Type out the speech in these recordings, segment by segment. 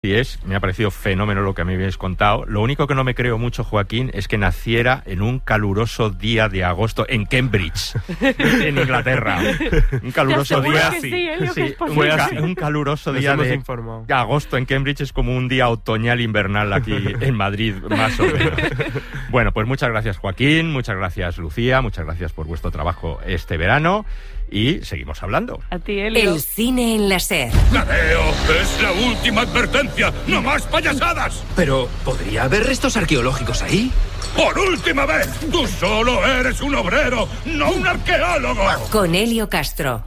Y me ha parecido fenómeno lo que me habéis contado. Lo único que no me creo mucho, Joaquín, es que naciera en un caluroso día de agosto en Cambridge, en Inglaterra. Un caluroso día, un caluroso día de agosto en Cambridge es como un día otoñal invernal aquí en Madrid, más o menos. Bueno, pues muchas gracias, Joaquín, muchas gracias, Lucía, muchas gracias por vuestro trabajo este verano. Y seguimos hablando. A ti, Elio. El cine en la SER. ¡Tadeo! ¡Es la última advertencia! ¡No más payasadas! Pero, ¿podría haber restos arqueológicos ahí? ¡Por última vez! ¡Tú solo eres un obrero, no un arqueólogo! Con Elio Castro.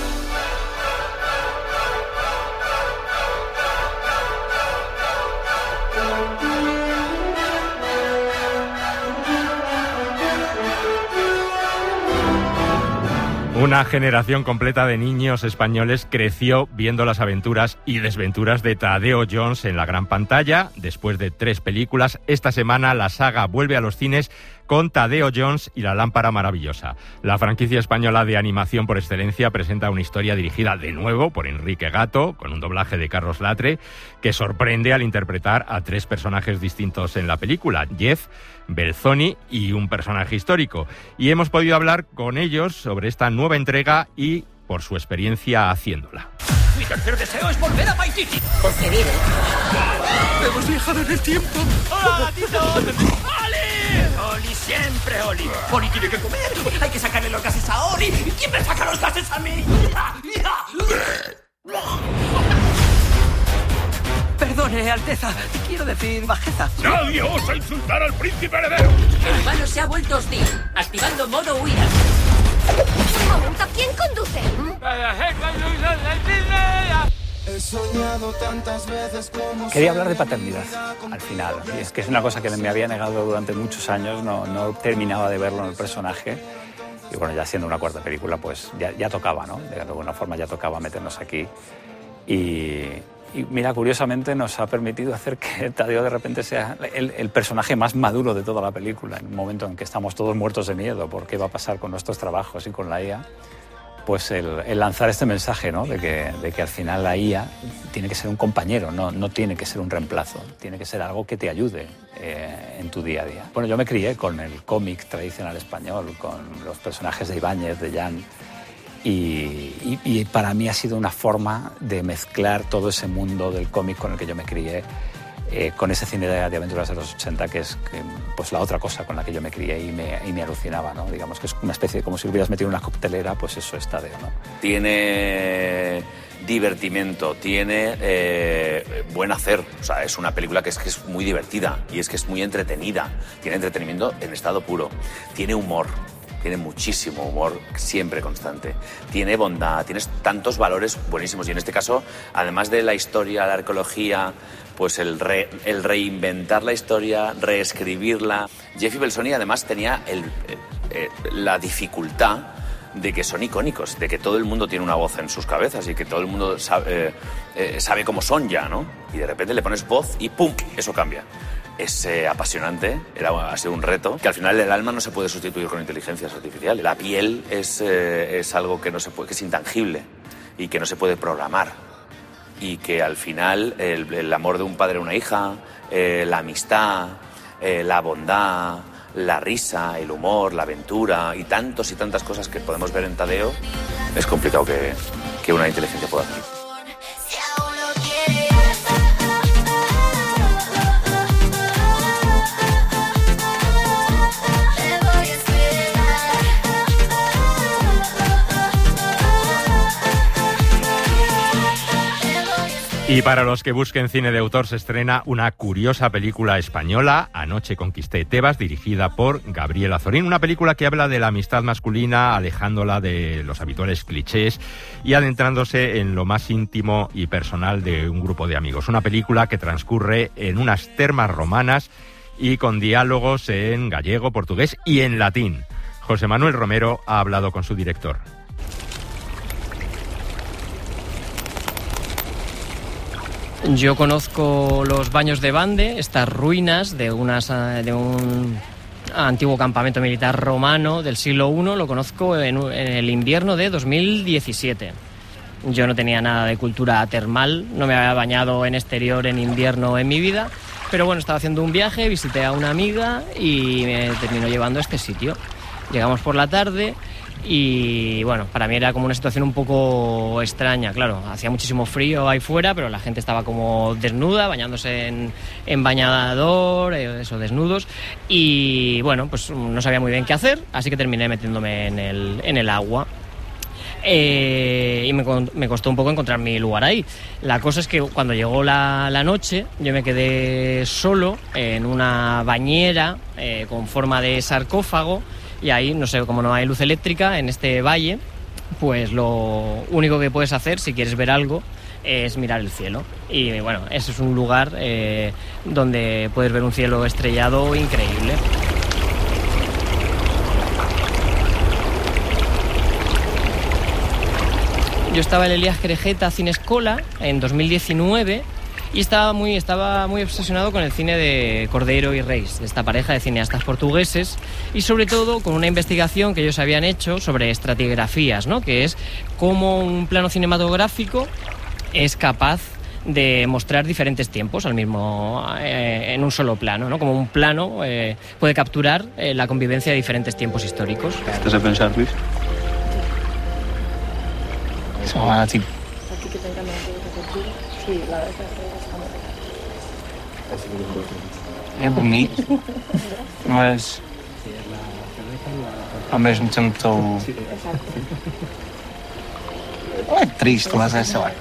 Una generación completa de niños españoles creció viendo las aventuras y desventuras de Tadeo Jones en la gran pantalla. Después de 3 películas, esta semana la saga vuelve a los cines con Tadeo Jones y la lámpara maravillosa. La franquicia española de animación por excelencia presenta una historia dirigida de nuevo por Enrique Gato, con un doblaje de Carlos Latre, que sorprende al interpretar a 3 personajes distintos en la película: Jeff, Belzoni y un personaje histórico. Y hemos podido hablar con ellos sobre esta nueva entrega y por su experiencia haciéndola. Mi tercer deseo es volver a Paititi. Porque vive. Hemos viajado en el tiempo. ¡Hola, gatito! ¡Oli! ¡Oli, siempre Oli! ¡Oli tiene que comer! ¡Hay que sacarle los gases a Oli! ¿Quién me saca los gases a mí? Perdone, Alteza. Quiero decir bajeza. ¡Nadie osa insultar al príncipe heredero! El humano se ha vuelto hostil, activando modo huida. Un momento, ¿quién conduce? Quería hablar de paternidad, al final. Y es que es una cosa que me había negado durante muchos años, no terminaba de verlo en el personaje. Y bueno, ya siendo una cuarta película, pues ya tocaba, ¿no? De alguna forma ya tocaba meternos aquí. Y mira, curiosamente nos ha permitido hacer que Tadeo de repente sea el personaje más maduro de toda la película. En un momento en que estamos todos muertos de miedo por qué va a pasar con nuestros trabajos y con la IA, pues el lanzar este mensaje, ¿no? de que al final la IA tiene que ser un compañero, no tiene que ser un reemplazo, tiene que ser algo que te ayude en tu día a día. Bueno, yo me crié con el cómic tradicional español, con los personajes de Ibáñez, de Jan, y para mí ha sido una forma de mezclar todo ese mundo del cómic con el que yo me crié con ese cine de aventuras de los 80 que es pues la otra cosa con la que yo me crié y me alucinaba, ¿no? Digamos que es una especie de como si hubieras metido en una coctelera, pues eso es Tadeo, ¿no? Tiene divertimento, tiene buen hacer, o sea, es una película que es muy divertida y es que es muy entretenida, tiene entretenimiento en estado puro, tiene humor. Tiene muchísimo humor, siempre constante. Tiene bondad, tienes tantos valores buenísimos. Y en este caso, además de la historia, la arqueología, pues el reinventar la historia, reescribirla. Jeffy Belzoni además tenía la dificultad de que son icónicos, de que todo el mundo tiene una voz en sus cabezas y que todo el mundo sabe cómo son ya, ¿no? Y de repente le pones voz y ¡pum!, eso cambia. Es apasionante, ha sido un reto, que al final el alma no se puede sustituir con inteligencias artificiales. La piel es algo que no se puede, que es intangible y que no se puede programar. Y que al final el amor de un padre a una hija, la amistad, la bondad, la risa, el humor, la aventura y tantas cosas que podemos ver en Tadeo, es complicado que una inteligencia pueda hacer. Y para los que busquen cine de autor se estrena una curiosa película española, Anoche conquisté Tebas, dirigida por Gabriel Azorín. Una película que habla de la amistad masculina, alejándola de los habituales clichés y adentrándose en lo más íntimo y personal de un grupo de amigos. Una película que transcurre en unas termas romanas y con diálogos en gallego, portugués y en latín. José Manuel Romero ha hablado con su director. Yo conozco los Baños de Bande, estas ruinas de un antiguo campamento militar romano del siglo I, lo conozco en el invierno de 2017. Yo no tenía nada de cultura termal, no me había bañado en exterior en invierno en mi vida, pero bueno, estaba haciendo un viaje, visité a una amiga y me terminó llevando a este sitio. Llegamos por la tarde y bueno, para mí era como una situación un poco extraña, claro, hacía muchísimo frío ahí fuera, pero la gente estaba como desnuda, bañándose en bañador, eso, desnudos, y bueno, pues no sabía muy bien qué hacer, así que terminé metiéndome en el agua. Y me costó un poco encontrar mi lugar ahí. La cosa es que cuando llegó la noche, yo me quedé solo en una bañera con forma de sarcófago, y ahí, no sé, como no hay luz eléctrica en este valle, pues lo único que puedes hacer si quieres ver algo es mirar el cielo. Y bueno, ese es un lugar donde puedes ver un cielo estrellado increíble. Yo estaba en el Elias Querejeta Cinescola en 2019 y estaba muy obsesionado con el cine de Cordeiro y Reis, de esta pareja de cineastas portugueses, y sobre todo con una investigación que ellos habían hecho sobre estratigrafías, ¿no? Que es cómo un plano cinematográfico es capaz de mostrar diferentes tiempos al mismo en un solo plano, ¿no? Como un plano puede capturar la convivencia de diferentes tiempos históricos. ¿Estás a pensar, Luis? A ti que te encanta la cultura. Sí, la verdad que é bonito, mas ao mesmo tempo estou... Não é triste, mas é, sei lá,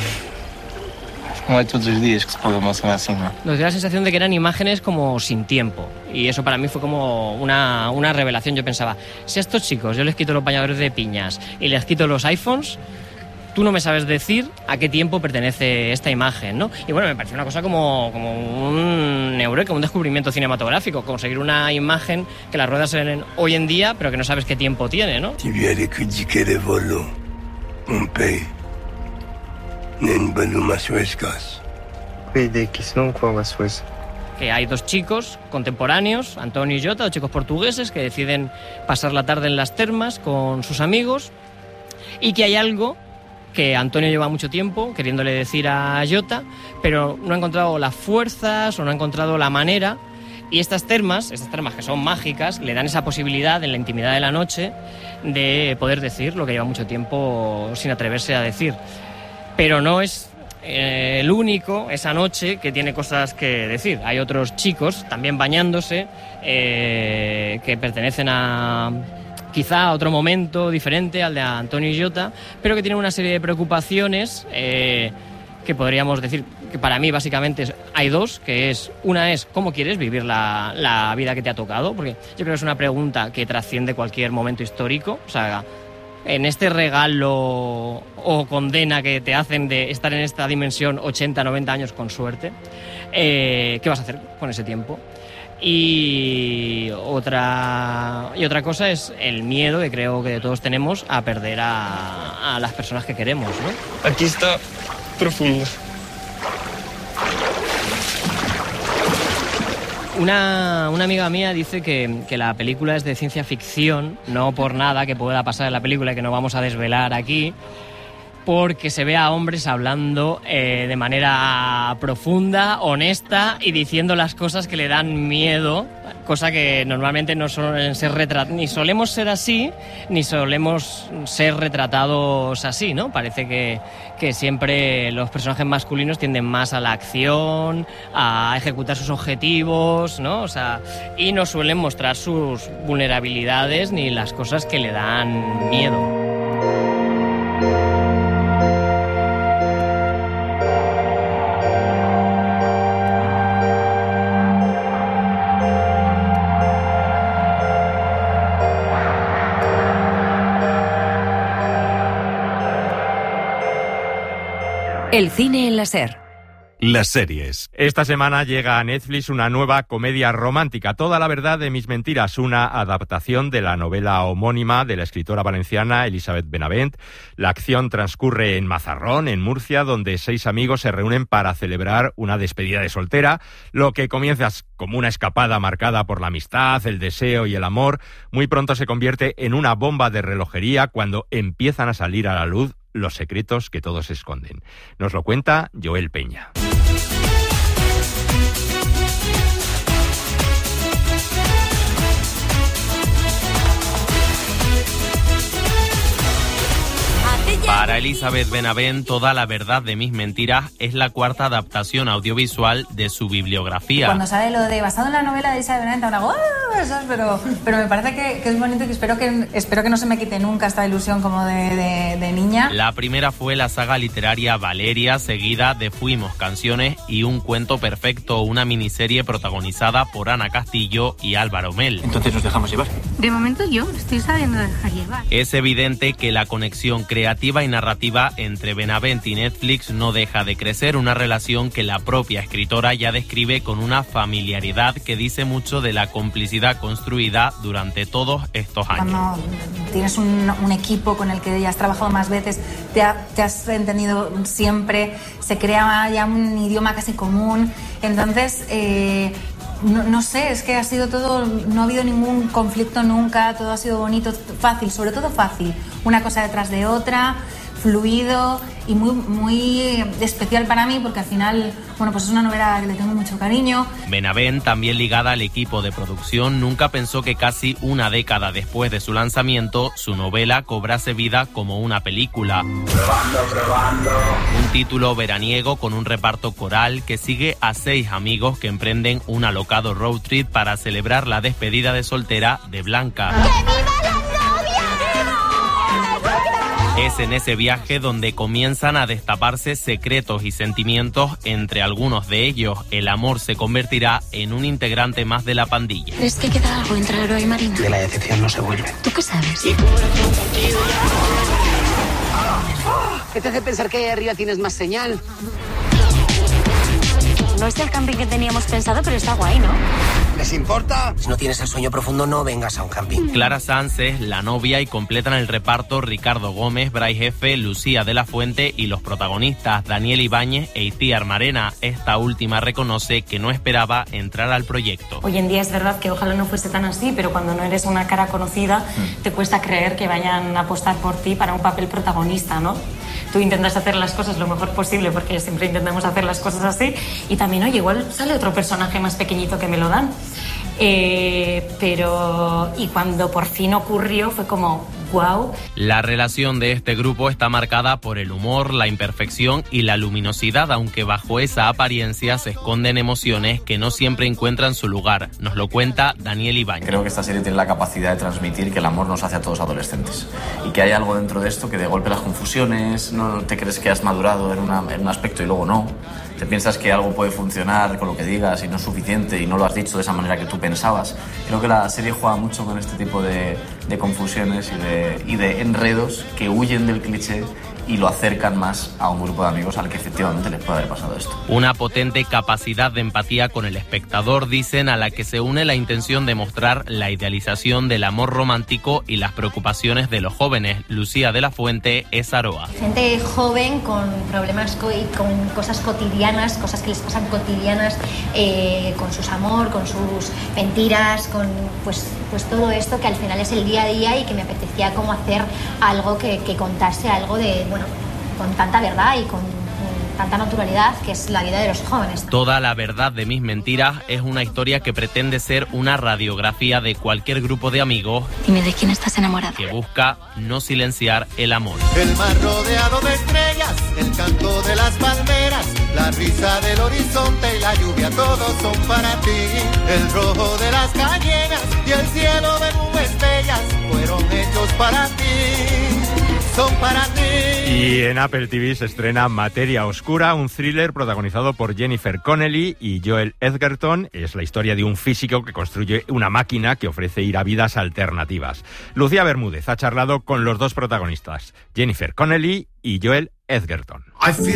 no es todos los días que se puede emocionar así, ¿no? Nos dio la sensación de que eran imágenes como sin tiempo, y eso para mí fue como una revelación. Yo pensaba, si a estos chicos yo les quito los bañadores de piñas y les quito los iPhones, tú no me sabes decir a qué tiempo pertenece esta imagen, ¿no? Y bueno, me pareció una cosa como un eureka, un descubrimiento cinematográfico, conseguir una imagen que las ruedas se ven hoy en día, pero que no sabes qué tiempo tiene, ¿no? Que hay dos chicos contemporáneos, Antonio y Jota, dos chicos portugueses que deciden pasar la tarde en las termas con sus amigos, y que hay algo que Antonio lleva mucho tiempo queriéndole decir a Jota, pero no ha encontrado las fuerzas o no ha encontrado la manera. Y estas termas que son mágicas, le dan esa posibilidad en la intimidad de la noche de poder decir lo que lleva mucho tiempo sin atreverse a decir. Pero no es el único esa noche que tiene cosas que decir. Hay otros chicos también bañándose que pertenecen a quizá a otro momento diferente al de Antonio y Jota, pero que tienen una serie de preocupaciones que podríamos decir que para mí básicamente hay dos, que es, una es cómo quieres vivir la vida que te ha tocado, porque yo creo que es una pregunta que trasciende cualquier momento histórico. O sea, en este regalo o condena que te hacen de estar en esta dimensión 80, 90 años con suerte, ¿qué vas a hacer con ese tiempo? Y otra cosa es el miedo que creo que todos tenemos a perder a las personas que queremos, ¿no? Aquí está profundo. Una amiga mía dice que la película es de ciencia ficción, no por nada que pueda pasar en la película y que no vamos a desvelar aquí, porque se ve a hombres hablando de manera profunda, honesta y diciendo las cosas que le dan miedo, cosa que normalmente no suelen ser ni solemos ser así, ni solemos ser retratados así, ¿no? Parece que siempre los personajes masculinos tienden más a la acción, a ejecutar sus objetivos, ¿no? O sea, y no suelen mostrar sus vulnerabilidades ni las cosas que le dan miedo. El cine en la SER. Las series. Esta semana llega a Netflix una nueva comedia romántica, Toda la verdad de mis mentiras, una adaptación de la novela homónima de la escritora valenciana Elisabeth Benavent. La acción transcurre en Mazarrón, en Murcia, donde 6 amigos se reúnen para celebrar una despedida de soltera. Lo que comienza como una escapada marcada por la amistad, el deseo y el amor, muy pronto se convierte en una bomba de relojería cuando empiezan a salir a la luz Los secretos que todos esconden. Nos lo cuenta Joel Peña. Para Elizabeth Benavent, Toda la verdad de mis mentiras es la cuarta adaptación audiovisual de su bibliografía. Cuando sale lo de basado en la novela de Elizabeth Benavent, ahora hago pero me parece que es bonito y que espero que no se me quite nunca esta ilusión como de niña. La primera fue la saga literaria Valeria, seguida de Fuimos canciones y Un cuento perfecto, una miniserie protagonizada por Ana Castillo y Álvaro Mel. Entonces nos dejamos llevar. De momento yo estoy sabiendo dejar llevar. Es evidente que la conexión creativa y narrativa entre Benavent y Netflix no deja de crecer, una relación que la propia escritora ya describe con una familiaridad que dice mucho de la complicidad construida durante todos estos años. Cuando tienes un equipo con el que ya has trabajado más veces, te has entendido siempre, se crea ya un idioma casi común, entonces no sé, es que ha sido todo, no ha habido ningún conflicto nunca, todo ha sido bonito, fácil, sobre todo fácil, una cosa detrás de otra, fluido y muy especial para mí porque al final, bueno, pues es una novela que le tengo mucho cariño. Benavent, también ligada al equipo de producción, nunca pensó que casi una década después de su lanzamiento, su novela cobrase vida como una película. Probando. Un título veraniego con un reparto coral que sigue a 6 amigos que emprenden un alocado road trip para celebrar la despedida de soltera de Blanca. ¡Que viva la novia! Es en ese viaje donde comienzan a destaparse secretos y sentimientos entre algunos de ellos. El amor se convertirá en un integrante más de la pandilla. ¿Crees que queda algo entre Aroa y Marina? De la decepción no se vuelve. ¿Tú qué sabes? ¿Qué te hace pensar que ahí arriba tienes más señal? No es el camping que teníamos pensado, pero está guay, ¿no? ¿Les importa? Si no tienes el sueño profundo, no vengas a un camping. Clara Sanz es la novia y completan el reparto Ricardo Gómez, Bray Jefe, Lucía de la Fuente y los protagonistas Daniel Ibáñez e Itziar Marena. Esta última reconoce que no esperaba entrar al proyecto. Hoy en día es verdad que ojalá no fuese tan así, pero cuando no eres una cara conocida, te cuesta creer que vayan a apostar por ti para un papel protagonista, ¿no? Tú intentas hacer las cosas lo mejor posible porque siempre intentamos hacer las cosas así y también, oye, igual sale otro personaje más pequeñito que me lo dan. Pero y cuando por fin ocurrió fue como wow. La relación de este grupo está marcada por el humor, la imperfección y la luminosidad, aunque bajo esa apariencia se esconden emociones que no siempre encuentran su lugar. Nos lo cuenta Daniel Ibáñez. Creo que esta serie tiene la capacidad de transmitir que el amor nos hace a todos adolescentes y que hay algo dentro de esto que de golpe las confusiones, no te crees que has madurado en un aspecto y luego no. Te piensas que algo puede funcionar con lo que digas y no es suficiente y no lo has dicho de esa manera que tú pensabas. Creo que la serie juega mucho con este tipo de confusiones y de enredos que huyen del cliché y lo acercan más a un grupo de amigos al que efectivamente les puede haber pasado esto. Una potente capacidad de empatía con el espectador, dicen, a la que se une la intención de mostrar la idealización del amor romántico y las preocupaciones de los jóvenes. Lucía de la Fuente es Aroa. Gente joven con problemas y con cosas cotidianas, cosas que les pasan cotidianas, con sus amor, con sus mentiras, con pues todo esto que al final es el día a día y que me apetecía como hacer algo que contase algo de, bueno, con tanta verdad y con tanta naturalidad, que es la vida de los jóvenes. Toda la verdad de mis mentiras es una historia que pretende ser una radiografía de cualquier grupo de amigos. Dime, ¿de quién estás enamorado? Que busca no silenciar el amor. El mar rodeado de estrellas, el canto de las palmeras, la risa del horizonte y la lluvia, todos son para ti. El rojo de las cañeras y el cielo de nubes bellas fueron hechos para ti. Son para ti. Y en Apple TV se estrena Materia Oscura, un thriller protagonizado por Jennifer Connelly y Joel Edgerton. Es la historia de un físico que construye una máquina que ofrece ir a vidas alternativas. Lucía Bermúdez ha charlado con los dos protagonistas, Jennifer Connelly y Joel Edgerton.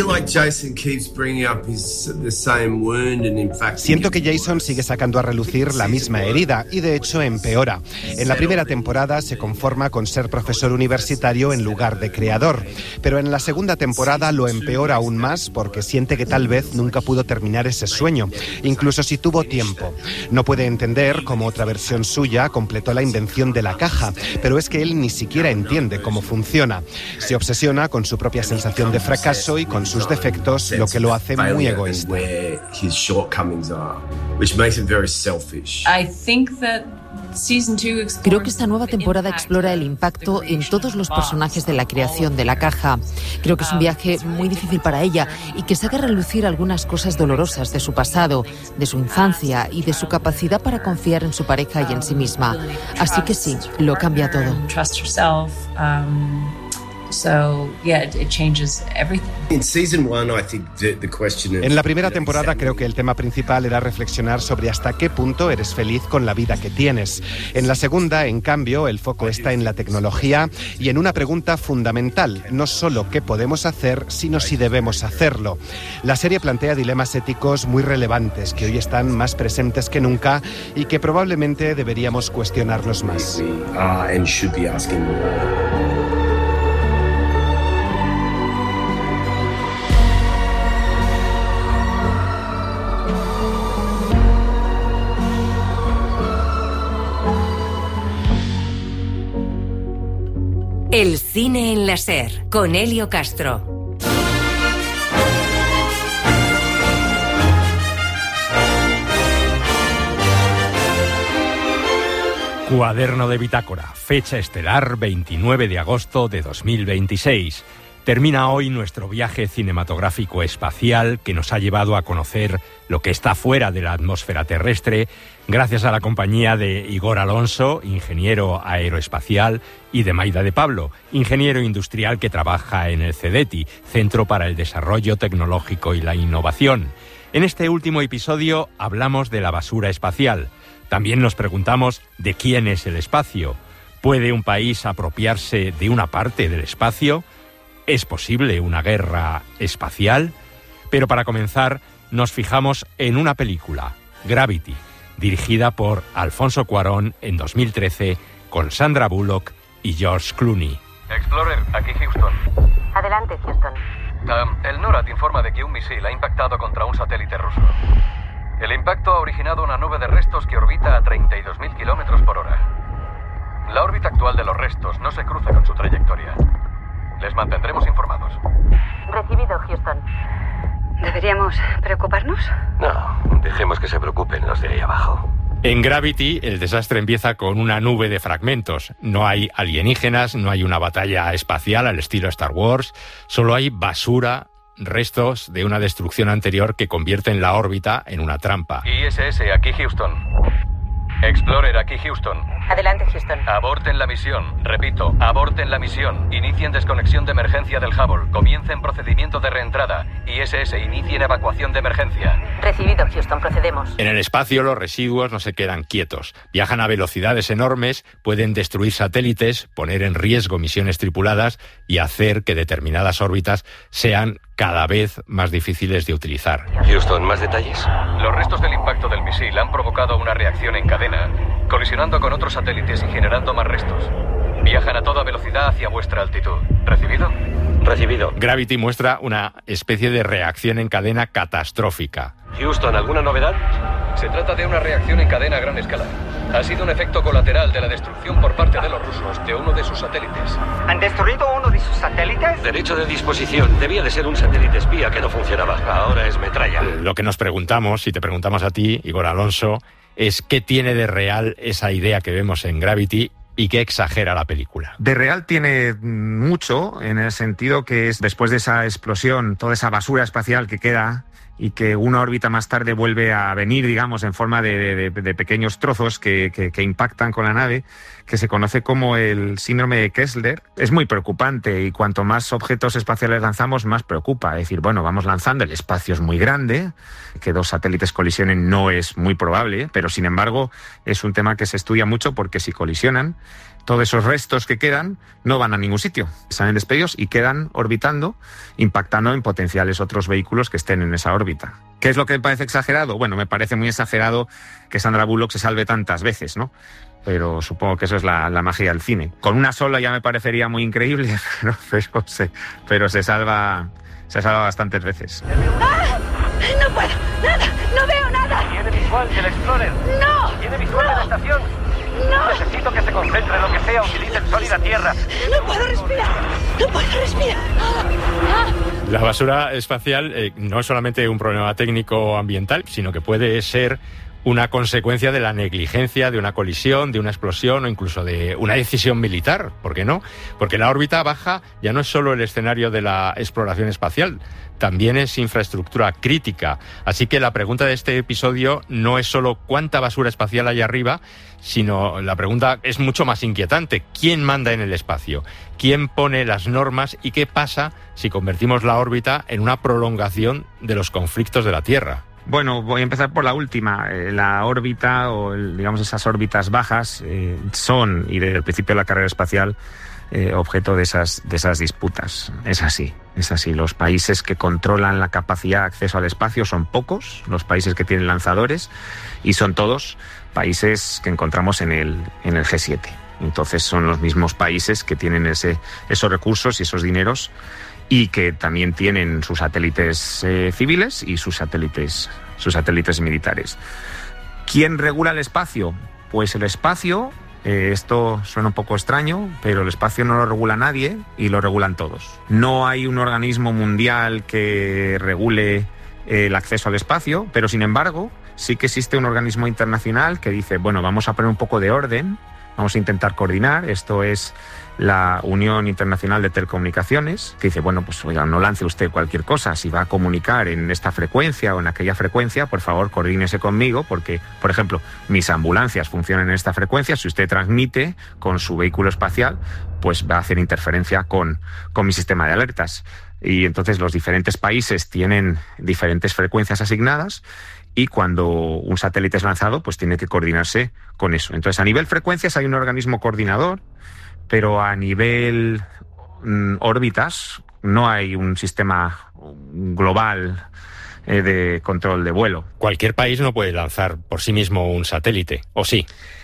Siento que Jason sigue sacando a relucir la misma herida y de hecho empeora. En la primera temporada se conforma con ser profesor universitario en lugar de creador, pero en la segunda temporada lo empeora aún más porque siente que tal vez nunca pudo terminar ese sueño, incluso si tuvo tiempo. No puede entender cómo otra versión suya completó la invención de la caja, pero es que él ni siquiera entiende cómo funciona. Se obsesiona con su propia sensación de fracaso y con sus defectos, lo que lo hace muy egoísta. Creo que esta nueva temporada explora el impacto en todos los personajes de la creación de la caja. Creo que es un viaje muy difícil para ella y que saca a relucir algunas cosas dolorosas de su pasado, de su infancia y de su capacidad para confiar en su pareja y en sí misma. Así que sí, lo cambia todo. En la primera temporada creo que el tema principal era reflexionar sobre hasta qué punto eres feliz con la vida que tienes. En la segunda, en cambio, el foco está en la tecnología y en una pregunta fundamental, no solo qué podemos hacer, sino si debemos hacerlo. La serie plantea dilemas éticos muy relevantes que hoy están más presentes que nunca y que probablemente deberíamos cuestionarlos más. El cine en la SER, con Elio Castro. Cuaderno de bitácora, fecha estelar 29 de agosto de 2026. Termina hoy nuestro viaje cinematográfico espacial que nos ha llevado a conocer lo que está fuera de la atmósfera terrestre, gracias a la compañía de Igor Alonso, ingeniero aeroespacial, y de Maida de Pablo, ingeniero industrial que trabaja en el CEDETI, Centro para el Desarrollo Tecnológico y la Innovación. En este último episodio hablamos de la basura espacial. También nos preguntamos de quién es el espacio. ¿Puede un país apropiarse de una parte del espacio? ¿Es posible una guerra espacial? Pero para comenzar, nos fijamos en una película, Gravity, dirigida por Alfonso Cuarón en 2013, con Sandra Bullock y George Clooney. Explorer, aquí Houston. Adelante, Houston. El NORAD informa de que un misil ha impactado contra un satélite ruso. El impacto ha originado una nube de restos que orbita a 32.000 kilómetros por hora. La órbita actual de los restos no se cruza con su trayectoria. Les mantendremos informados. Recibido, Houston. ¿Deberíamos preocuparnos? No, dejemos que se preocupen los de ahí abajo. En Gravity, el desastre empieza con una nube de fragmentos. No hay alienígenas, no hay una batalla espacial al estilo Star Wars, solo hay basura, restos de una destrucción anterior que convierten la órbita en una trampa. ISS, aquí Houston. Explorer, aquí Houston. Adelante, Houston. Aborten la misión. Repito, aborten la misión. Inicien desconexión de emergencia del Hubble. Comiencen procedimiento de reentrada. ISS, inicien evacuación de emergencia. Recibido, Houston. Procedemos. En el espacio, los residuos no se quedan quietos. Viajan a velocidades enormes, pueden destruir satélites, poner en riesgo misiones tripuladas y hacer que determinadas órbitas sean cada vez más difíciles de utilizar. Houston, ¿más detalles? Los restos del impacto del misil han provocado una reacción en cadena, colisionando con otros satélites y generando más restos. Viajan a toda velocidad hacia vuestra altitud. ¿Recibido? Recibido. Gravity muestra una especie de reacción en cadena catastrófica. Houston, ¿alguna novedad? Se trata de una reacción en cadena a gran escala. Ha sido un efecto colateral de la destrucción por parte de los rusos de uno de sus satélites. ¿Han destruido uno de sus satélites? Derecho de disposición. Debía de ser un satélite espía que no funcionaba. Ahora es metralla. Lo que nos preguntamos, y te preguntamos a ti, Igor Alonso, es qué tiene de real esa idea que vemos en Gravity y qué exagera la película. De real tiene mucho, en el sentido que es después de esa explosión, toda esa basura espacial que queda y que una órbita más tarde vuelve a venir, digamos, en forma de pequeños trozos que impactan con la nave, que se conoce como el síndrome de Kessler. Es muy preocupante y cuanto más objetos espaciales lanzamos, más preocupa. Es decir, bueno, vamos lanzando, el espacio es muy grande, que dos satélites colisionen no es muy probable, pero sin embargo es un tema que se estudia mucho porque si colisionan, Todos esos restos que quedan no van a ningún sitio, salen despedidos y quedan orbitando, impactando en potenciales otros vehículos que estén en esa órbita. ¿Qué es lo que me parece exagerado? Bueno, me parece muy exagerado que Sandra Bullock se salve tantas veces, ¿no? Pero supongo que eso es la magia del cine. Con una sola ya me parecería muy increíble, pero se salva bastantes veces. ¡Ah! ¡No puedo! ¡Nada! ¡No veo nada! ¿Tiene visual del Explorer? ¡No! ¿Tiene visual de la estación? ¡No! Necesito que se concentre en lo que sea, utilice el sol y la tierra. ¡No puedo respirar! ¡No puedo respirar! La basura espacial no es solamente un problema técnico o ambiental, sino que puede ser una consecuencia de la negligencia, de una colisión, de una explosión o incluso de una decisión militar. ¿Por qué no? Porque la órbita baja ya no es solo el escenario de la exploración espacial, también es infraestructura crítica. Así que la pregunta de este episodio no es solo cuánta basura espacial hay arriba, sino la pregunta es mucho más inquietante. ¿Quién manda en el espacio? ¿Quién pone las normas? ¿Y qué pasa si convertimos la órbita en una prolongación de los conflictos de la Tierra? Bueno, voy a empezar por la última. La órbita, o digamos esas órbitas bajas, son, y desde el principio de la carrera espacial, objeto de esas disputas. Es así. Los países que controlan la capacidad de acceso al espacio son pocos, los países que tienen lanzadores, y son todos países que encontramos en el G7. Entonces son los mismos países que tienen esos recursos y esos dineros, y que también tienen sus satélites civiles y sus satélites militares. ¿Quién regula el espacio? Pues el espacio, esto suena un poco extraño, pero el espacio no lo regula nadie y lo regulan todos. No hay un organismo mundial que regule el acceso al espacio, pero sin embargo sí que existe un organismo internacional que dice, bueno, vamos a poner un poco de orden, vamos a intentar coordinar. Esto es la Unión Internacional de Telecomunicaciones, que dice, bueno, pues oiga, no lance usted cualquier cosa. Si va a comunicar en esta frecuencia o en aquella frecuencia, por favor, coordínese conmigo, porque, por ejemplo, mis ambulancias funcionan en esta frecuencia. Si usted transmite con su vehículo espacial, pues va a hacer interferencia con mi sistema de alertas. Y entonces los diferentes países tienen diferentes frecuencias asignadas, y cuando un satélite es lanzado, pues tiene que coordinarse con eso. Entonces, a nivel frecuencias hay un organismo coordinador, pero a nivel órbitas no hay un sistema global de control de vuelo. Cualquier país no puede lanzar por sí mismo un satélite, ¿o sí?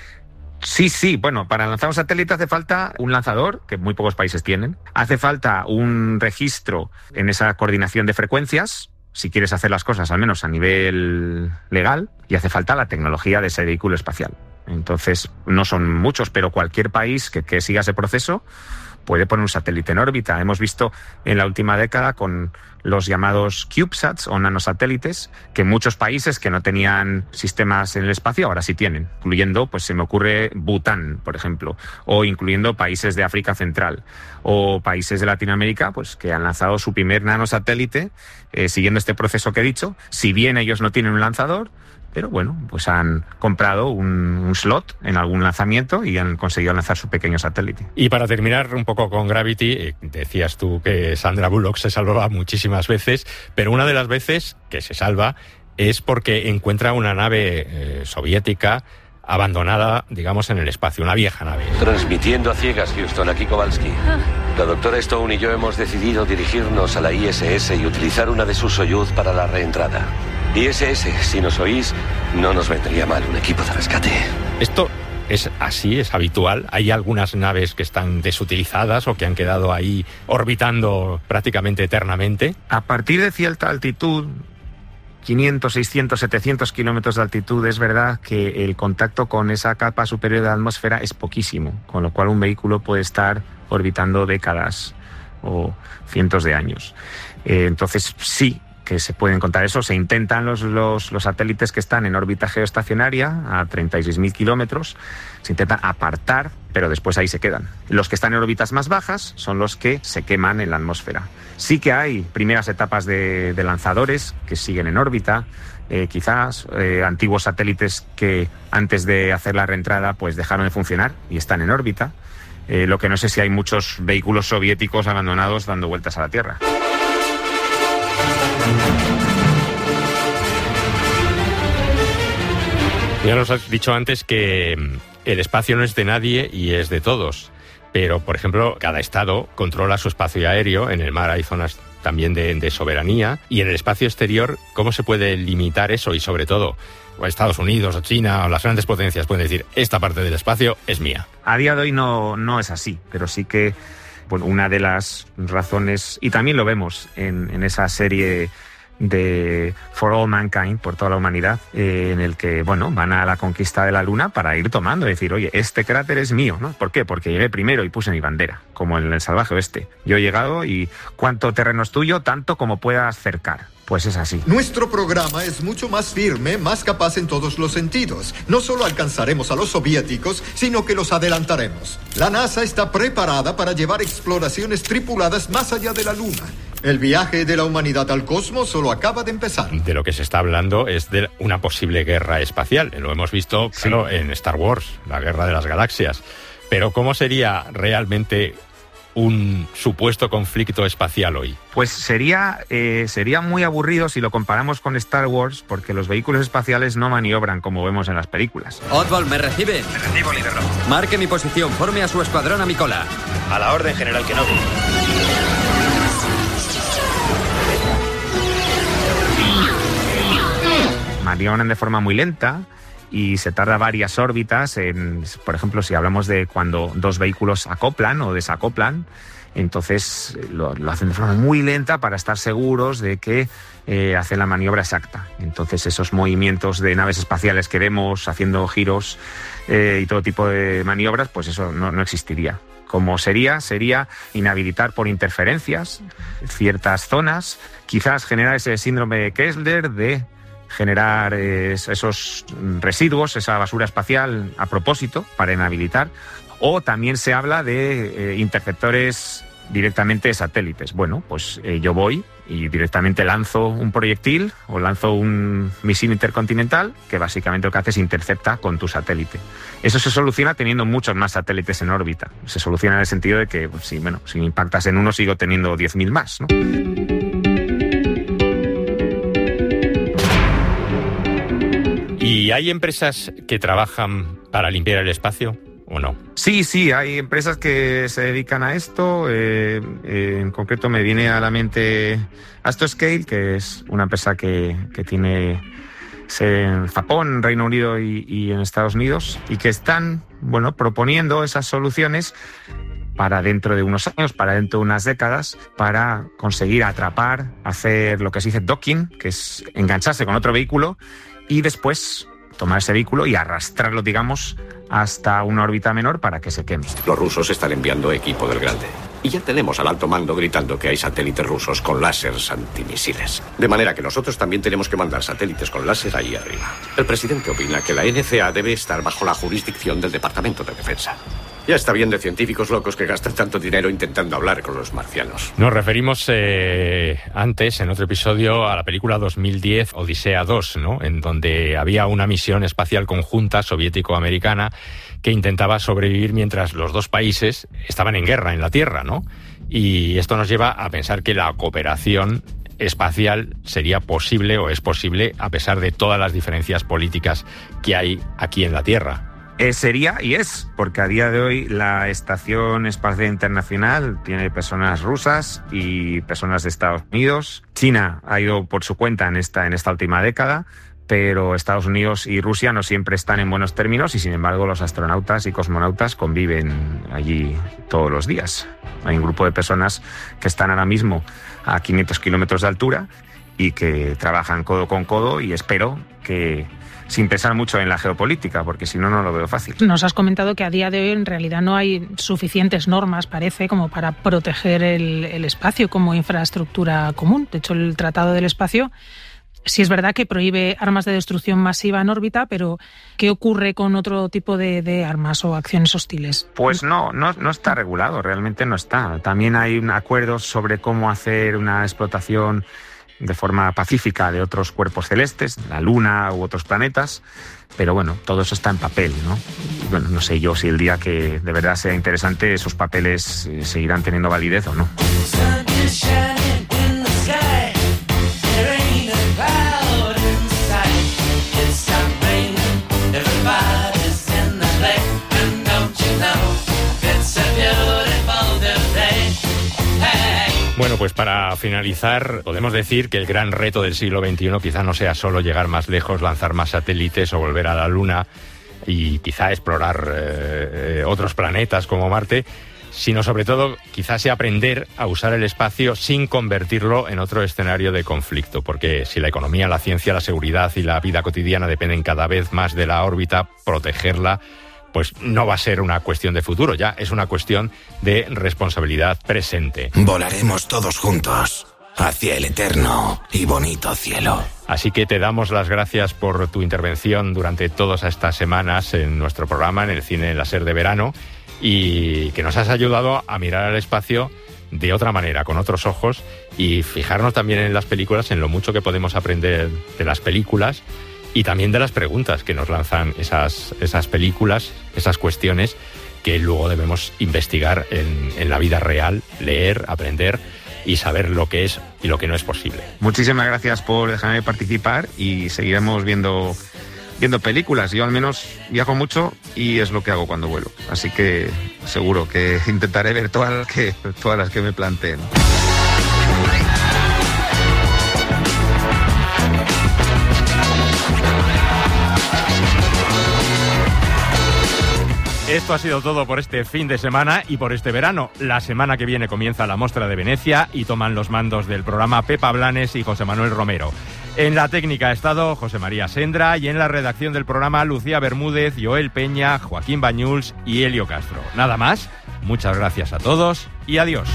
Sí. Bueno, para lanzar un satélite hace falta un lanzador, que muy pocos países tienen. Hace falta un registro en esa coordinación de frecuencias, si quieres hacer las cosas al menos a nivel legal, y hace falta la tecnología de ese vehículo espacial. Entonces, no son muchos, pero cualquier país que siga ese proceso puede poner un satélite en órbita. Hemos visto en la última década con los llamados CubeSats o nanosatélites, que muchos países que no tenían sistemas en el espacio ahora sí tienen, incluyendo, pues se me ocurre, Bután, por ejemplo, o incluyendo países de África Central o países de Latinoamérica, pues que han lanzado su primer nanosatélite siguiendo este proceso que he dicho. Si bien ellos no tienen un lanzador, pero bueno, pues han comprado un slot en algún lanzamiento y han conseguido lanzar su pequeño satélite. Y para terminar un poco con Gravity, decías tú que Sandra Bullock se salvaba muchísimas veces, pero una de las veces que se salva es porque encuentra una nave soviética abandonada, digamos, en el espacio, una vieja nave. Transmitiendo a ciegas, Houston, aquí Kowalski. La doctora Stone y yo hemos decidido dirigirnos a la ISS y utilizar una de sus Soyuz para la reentrada. ISS, si nos oís, no nos vendría mal un equipo de rescate. ¿Esto es así, es habitual? ¿Hay algunas naves que están desutilizadas o que han quedado ahí orbitando prácticamente eternamente? A partir de cierta altitud, 500, 600, 700 kilómetros de altitud, es verdad que el contacto con esa capa superior de la atmósfera es poquísimo, con lo cual un vehículo puede estar orbitando décadas o cientos de años. Entonces sí que se puede encontrar eso. Se intentan los satélites que están en órbita geoestacionaria a 36.000 kilómetros, se intentan apartar, pero después ahí se quedan. Los que están en órbitas más bajas son los que se queman en la atmósfera. Sí que hay primeras etapas de lanzadores que siguen en órbita, quizás antiguos satélites que antes de hacer la reentrada pues dejaron de funcionar y están en órbita. Lo que no sé si hay muchos vehículos soviéticos abandonados dando vueltas a la Tierra. Ya nos has dicho antes que el espacio no es de nadie y es de todos. Pero, por ejemplo, cada estado controla su espacio aéreo. En el mar hay zonas también de soberanía. Y en el espacio exterior, ¿cómo se puede limitar eso? Y sobre todo, Estados Unidos o China o las grandes potencias pueden decir, esta parte del espacio es mía. A día de hoy no es así, pero sí que una de las razones, y también lo vemos en esa serie de For All Mankind, por toda la humanidad, en el que, van a la conquista de la Luna para ir tomando, decir, oye, este cráter es mío, ¿no? ¿Por qué? Porque llegué primero y puse mi bandera, como en el Salvaje Oeste. Yo he llegado y ¿cuánto terreno es tuyo? Tanto como puedas cercar. Pues es así. Nuestro programa es mucho más firme, más capaz en todos los sentidos. No solo alcanzaremos a los soviéticos, sino que los adelantaremos. La NASA está preparada para llevar exploraciones tripuladas más allá de la Luna. El viaje de la humanidad al cosmos solo acaba de empezar. De lo que se está hablando es de una posible guerra espacial. Lo hemos visto, claro, en Star Wars, la guerra de las galaxias. Pero ¿cómo sería realmente un supuesto conflicto espacial hoy? Pues sería muy aburrido si lo comparamos con Star Wars, porque los vehículos espaciales no maniobran como vemos en las películas. Oswald, ¿me recibe? Me recibo, líder rojo. Marque mi posición, forme a su escuadrón a mi cola. A la orden, general Kenobi. Maniobran de forma muy lenta y se tarda varias órbitas por ejemplo, si hablamos de cuando dos vehículos acoplan o desacoplan, entonces lo hacen de forma muy lenta para estar seguros de que hacen la maniobra exacta. Entonces esos movimientos de naves espaciales que vemos haciendo giros y todo tipo de maniobras, pues eso no existiría. Como sería inhabilitar por interferencias ciertas zonas, quizás generar ese síndrome de Kessler de generar esos residuos, esa basura espacial a propósito para inhabilitar, o también se habla de interceptores directamente satélites. Bueno, pues yo voy y directamente lanzo un proyectil o lanzo un misil intercontinental que básicamente lo que hace es intercepta con tu satélite. Eso se soluciona teniendo muchos más satélites en órbita. Se soluciona en el sentido de que si impactas en uno sigo teniendo 10.000 más, ¿no? ¿Y hay empresas que trabajan para limpiar el espacio o no? Sí, hay empresas que se dedican a esto. En concreto me viene a la mente Astroscale, que es una empresa que tiene sede en Japón, Reino Unido y en Estados Unidos, y que están proponiendo esas soluciones para dentro de unos años, para dentro de unas décadas, para conseguir atrapar, hacer lo que se dice docking, que es engancharse con otro vehículo y después tomar ese vehículo y arrastrarlo, digamos, hasta una órbita menor para que se queme. Los rusos están enviando equipo del Grande. Y ya tenemos al alto mando gritando que hay satélites rusos con láseres antimisiles. De manera que nosotros también tenemos que mandar satélites con láser ahí arriba. El presidente opina que la NCA debe estar bajo la jurisdicción del Departamento de Defensa. Ya está bien de científicos locos que gastan tanto dinero intentando hablar con los marcianos. Nos referimos antes, en otro episodio, a la película 2010, Odisea 2, ¿no? En donde había una misión espacial conjunta soviético-americana que intentaba sobrevivir mientras los dos países estaban en guerra en la Tierra, ¿no? Y esto nos lleva a pensar que la cooperación espacial sería posible o es posible a pesar de todas las diferencias políticas que hay aquí en la Tierra. Sería y es, porque a día de hoy la Estación Espacial Internacional tiene personas rusas y personas de Estados Unidos. China ha ido por su cuenta en esta última década, pero Estados Unidos y Rusia no siempre están en buenos términos y, sin embargo, los astronautas y cosmonautas conviven allí todos los días. Hay un grupo de personas que están ahora mismo a 500 kilómetros de altura y que trabajan codo con codo, y espero que sin pensar mucho en la geopolítica, porque si no, no lo veo fácil. Nos has comentado que a día de hoy en realidad no hay suficientes normas, parece, como para proteger el espacio como infraestructura común. De hecho, el Tratado del Espacio sí es verdad que prohíbe armas de destrucción masiva en órbita, pero ¿qué ocurre con otro tipo de armas o acciones hostiles? Pues no está regulado, realmente no está. También hay acuerdos sobre cómo hacer una explotación de forma pacífica de otros cuerpos celestes, la Luna u otros planetas, pero bueno, todo eso está en papel, ¿no? Y bueno, no sé yo si el día que de verdad sea interesante esos papeles seguirán teniendo validez o no. pues para finalizar, podemos decir que el gran reto del siglo XXI quizá no sea solo llegar más lejos, lanzar más satélites o volver a la Luna y quizá explorar otros planetas como Marte, sino sobre todo quizás sea aprender a usar el espacio sin convertirlo en otro escenario de conflicto, porque si la economía, la ciencia, la seguridad y la vida cotidiana dependen cada vez más de la órbita, protegerla pues no va a ser una cuestión de futuro, ya es una cuestión de responsabilidad presente. Volaremos todos juntos hacia el eterno y bonito cielo. Así que te damos las gracias por tu intervención durante todas estas semanas en nuestro programa, en el Cine en la SER de verano, y que nos has ayudado a mirar al espacio de otra manera, con otros ojos, y fijarnos también en las películas, en lo mucho que podemos aprender de las películas y también de las preguntas que nos lanzan esas películas, esas cuestiones que luego debemos investigar en la vida real, leer, aprender y saber lo que es y lo que no es posible. Muchísimas gracias por dejarme participar y seguiremos viendo películas. Yo al menos viajo mucho y es lo que hago cuando vuelo. Así que seguro que intentaré ver todas las que me planteen. Esto ha sido todo por este fin de semana y por este verano. La semana que viene comienza la Mostra de Venecia y toman los mandos del programa Pepa Blanes y José Manuel Romero. En la técnica ha estado José María Sendra y en la redacción del programa Lucía Bermúdez, Joel Peña, Joaquín Bañuls y Elio Castro. Nada más, muchas gracias a todos y adiós.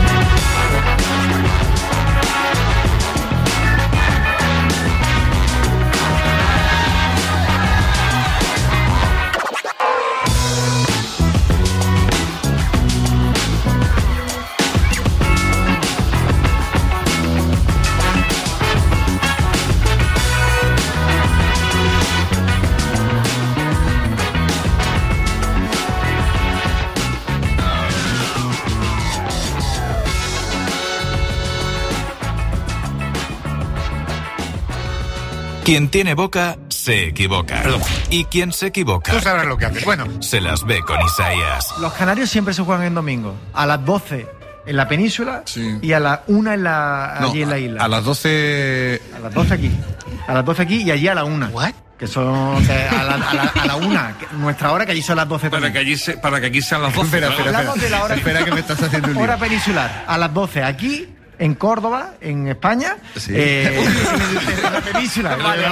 Quien tiene boca, se equivoca. Perdón. Y quien se equivoca... Tú sabrás lo que haces. Bueno. Se las ve con Isaías. Los canarios siempre se juegan en domingo. A las 12 en la península, sí, y a las 1 allí en la isla. A las 12... A las 12 aquí. A las 12 aquí y allí a la 1. ¿What? Que son a la 1, nuestra hora, que allí son las 12 para también. Para que aquí sean las 12. Hablamos de la hora. Espera que me estás haciendo un lío. Hora peninsular. A las 12 aquí, en Córdoba, en España. Sí. En la península. Vale.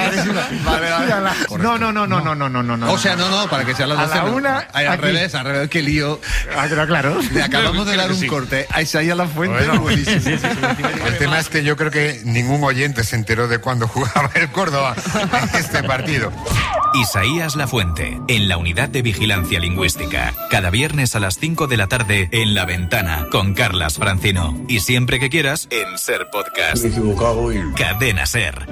No. O sea, no, para que sean las 12. A la 1. Al revés, qué lío. Claro. Le acabamos de dar un corte a Isaías Lafuente. Bueno, buenísimo. sí. El tema es que yo creo que ningún oyente se enteró de cuándo jugaba el Córdoba en este partido. Isaías Lafuente, en la Unidad de Vigilancia Lingüística. Cada viernes a las 5 de la tarde en La Ventana, con Carlas Francino. Y siempre que quieras, en SER Podcast. Me he equivocado y... Cadena SER.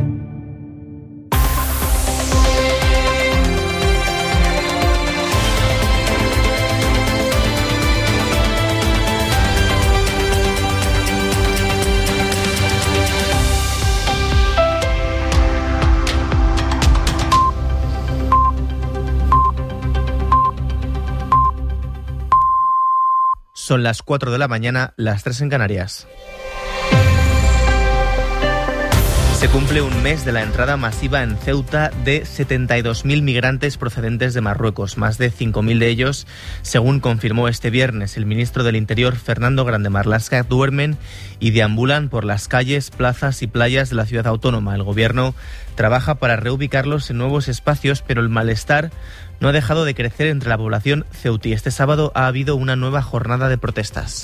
Son las 4 de la mañana, las 3 en Canarias. Se cumple un mes de la entrada masiva en Ceuta de 72.000 migrantes procedentes de Marruecos, más de 5.000 de ellos, según confirmó este viernes el ministro del Interior, Fernando Grande-Marlaska, duermen y deambulan por las calles, plazas y playas de la ciudad autónoma. El gobierno trabaja para reubicarlos en nuevos espacios, pero el malestar no ha dejado de crecer entre la población ceutí. Este sábado ha habido una nueva jornada de protestas.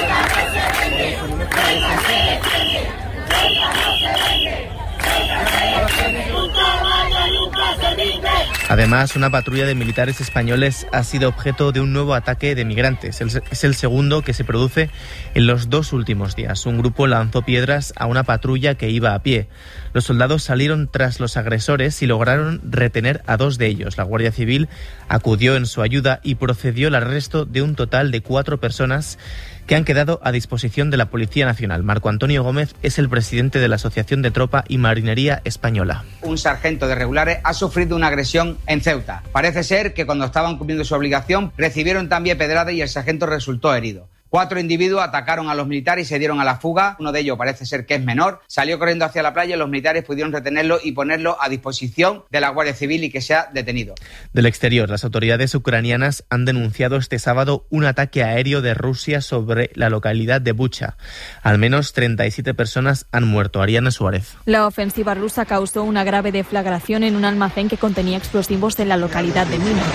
Además, una patrulla de militares españoles ha sido objeto de un nuevo ataque de migrantes. Es el segundo que se produce en los 2 últimos días. Un grupo lanzó piedras a una patrulla que iba a pie. Los soldados salieron tras los agresores y lograron retener a 2 de ellos. La Guardia Civil acudió en su ayuda y procedió al arresto de un total de 4 personas que han quedado a disposición de la Policía Nacional. Marco Antonio Gómez es el presidente de la Asociación de Tropa y Marinería Española. Un sargento de regulares ha sufrido una agresión en Ceuta. Parece ser que cuando estaban cumpliendo su obligación recibieron también pedrada y el sargento resultó herido. 4 individuos atacaron a los militares y se dieron a la fuga. Uno de ellos parece ser que es menor. Salió corriendo hacia la playa y los militares pudieron retenerlo y ponerlo a disposición de la Guardia Civil y que sea detenido. Del exterior, las autoridades ucranianas han denunciado este sábado un ataque aéreo de Rusia sobre la localidad de Bucha. Al menos 37 personas han muerto. Ariana Suárez. La ofensiva rusa causó una grave deflagración en un almacén que contenía explosivos en la localidad de Mina.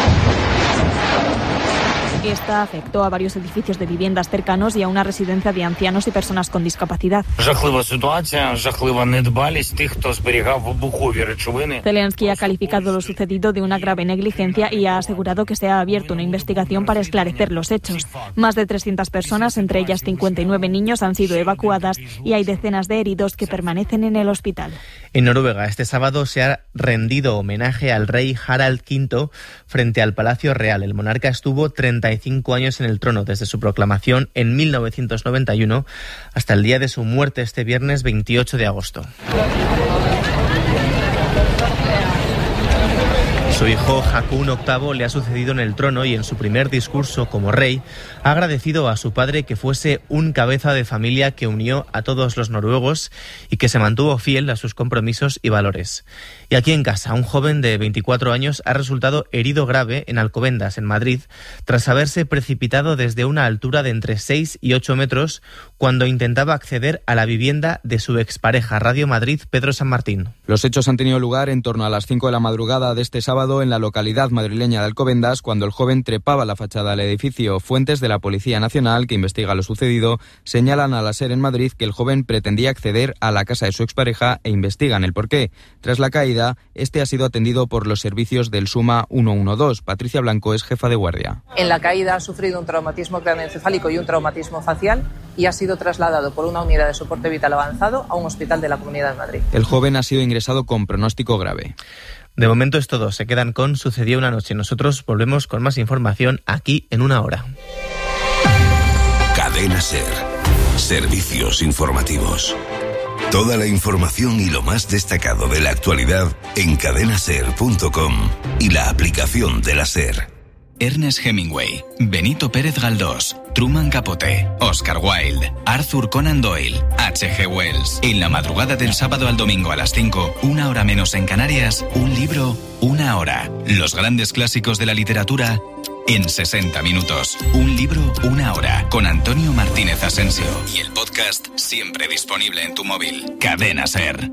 Esta afectó a varios edificios de viviendas cercanos y a una residencia de ancianos y personas con discapacidad. Zelensky ha calificado lo sucedido de una grave negligencia y ha asegurado que se ha abierto una investigación para esclarecer los hechos. Más de 300 personas, entre ellas 59 niños, han sido evacuadas y hay decenas de heridos que permanecen en el hospital. En Noruega, este sábado se ha rendido homenaje al rey Harald V frente al Palacio Real. El monarca estuvo 35 años en el trono desde su proclamación en 1991 hasta el día de su muerte este viernes 28 de agosto. Su hijo Haakon VIII le ha sucedido en el trono y en su primer discurso como rey ha agradecido a su padre que fuese un cabeza de familia que unió a todos los noruegos y que se mantuvo fiel a sus compromisos y valores. Y aquí en casa, un joven de 24 años ha resultado herido grave en Alcobendas, en Madrid, tras haberse precipitado desde una altura de entre 6 y 8 metros cuando intentaba acceder a la vivienda de su expareja. Radio Madrid, Pedro San Martín. Los hechos han tenido lugar en torno a las 5 de la madrugada de este sábado en la localidad madrileña de Alcobendas, cuando el joven trepaba la fachada del edificio. Fuentes de la Policía Nacional, que investiga lo sucedido, señalan a la SER en Madrid que el joven pretendía acceder a la casa de su expareja e investigan el porqué. Tras la caída, este ha sido atendido por los servicios del SUMA 112. Patricia Blanco es jefa de guardia. En la caída ha sufrido un traumatismo craneoencefálico y un traumatismo facial y ha sido trasladado por una unidad de soporte vital avanzado a un hospital de la Comunidad de Madrid. El joven ha sido ingresado con pronóstico grave. De momento es todo. Se quedan con Sucedió una noche. Nosotros volvemos con más información aquí en una hora. Cadena SER. Servicios informativos. Toda la información y lo más destacado de la actualidad en cadenaser.com y la aplicación de la SER. Ernest Hemingway, Benito Pérez Galdós, Truman Capote, Oscar Wilde, Arthur Conan Doyle, H.G. Wells. En la madrugada del sábado al domingo a las 5, una hora menos en Canarias, un libro, una hora. Los grandes clásicos de la literatura en 60 minutos. Un libro, una hora. Con Antonio Martínez Asensio. Y el podcast siempre disponible en tu móvil. Cadena SER.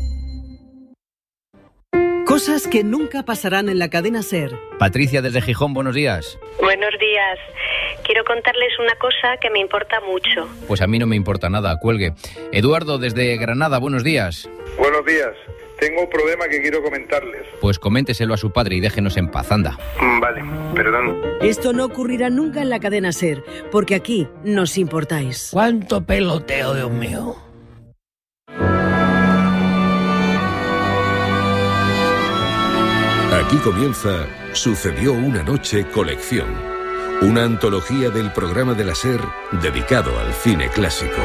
Cosas que nunca pasarán en la cadena SER. Patricia desde Gijón, buenos días. Buenos días. Quiero contarles una cosa que me importa mucho. Pues a mí no me importa nada, cuelgue. Eduardo desde Granada, buenos días. Buenos días. Tengo un problema que quiero comentarles. Pues coménteselo a su padre y déjenos en paz, anda. Vale, perdón. Esto no ocurrirá nunca en la cadena SER, porque aquí nos importáis. ¿Cuánto peloteo, Dios mío? Aquí comienza Sucedió una noche colección, una antología del programa de la SER dedicado al cine clásico.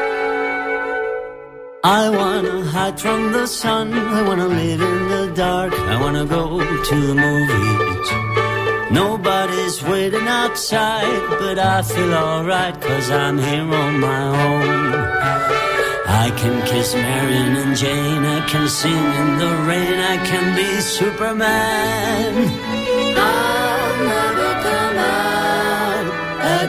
I wanna hide from the sun, I wanna live in the dark, I wanna go to the movies. Nobody's waiting outside, but I feel alright, 'cause I'm here on my own. I can kiss Marion and Jane, I can sing in the rain, I can be Superman. I'll never come out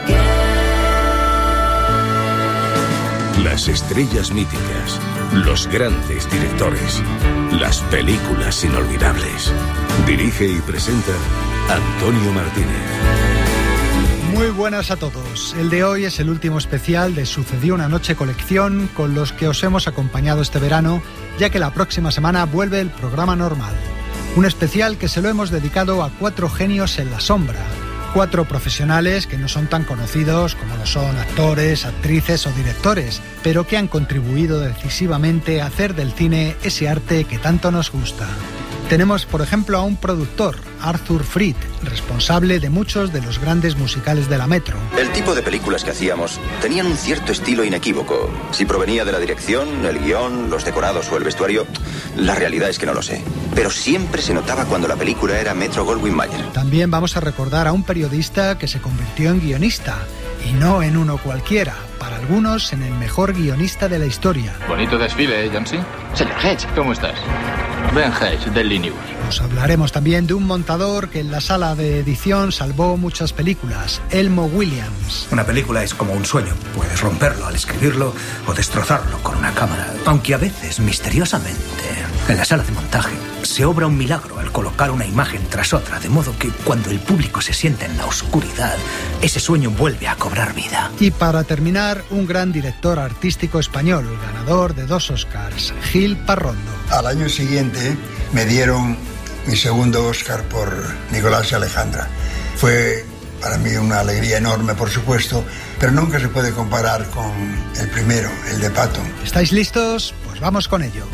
again. Las estrellas míticas, los grandes directores, las películas inolvidables. Dirige y presenta Antonio Martínez. Muy buenas a todos. El de hoy es el último especial de Sucedió una noche colección con los que os hemos acompañado este verano, ya que la próxima semana vuelve el programa normal. Un especial que se lo hemos dedicado a 4 genios en la sombra. 4 profesionales que no son tan conocidos como lo son actores, actrices o directores, pero que han contribuido decisivamente a hacer del cine ese arte que tanto nos gusta. Tenemos, por ejemplo, a un productor, Arthur Freed, responsable de muchos de los grandes musicales de la Metro. El tipo de películas que hacíamos tenían un cierto estilo inequívoco. Si provenía de la dirección, el guión, los decorados o el vestuario, la realidad es que no lo sé. Pero siempre se notaba cuando la película era Metro-Goldwyn-Mayer. También vamos a recordar a un periodista que se convirtió en guionista Y no en uno cualquiera, para algunos en el mejor guionista de la historia. Bonito desfile, Johnsy. Señor Hedge, ¿cómo estás? Ben Hedge, del Linux. Os hablaremos también de un montador que en la sala de edición salvó muchas películas, Elmo Williams. Una película es como un sueño. Puedes romperlo al escribirlo o destrozarlo con una cámara. Aunque a veces, misteriosamente, en la sala de montaje, se obra un milagro al colocar una imagen tras otra, de modo que cuando el público se sienta en la oscuridad, ese sueño vuelve a cobrar vida. Y para terminar, un gran director artístico español, ganador de 2 Oscars, Gil Parrondo. Al año siguiente me dieron mi segundo Oscar por Nicolás y Alejandra. Fue para mí una alegría enorme, por supuesto, pero nunca se puede comparar con el primero, el de Patton. ¿Estáis listos? Pues vamos con ello.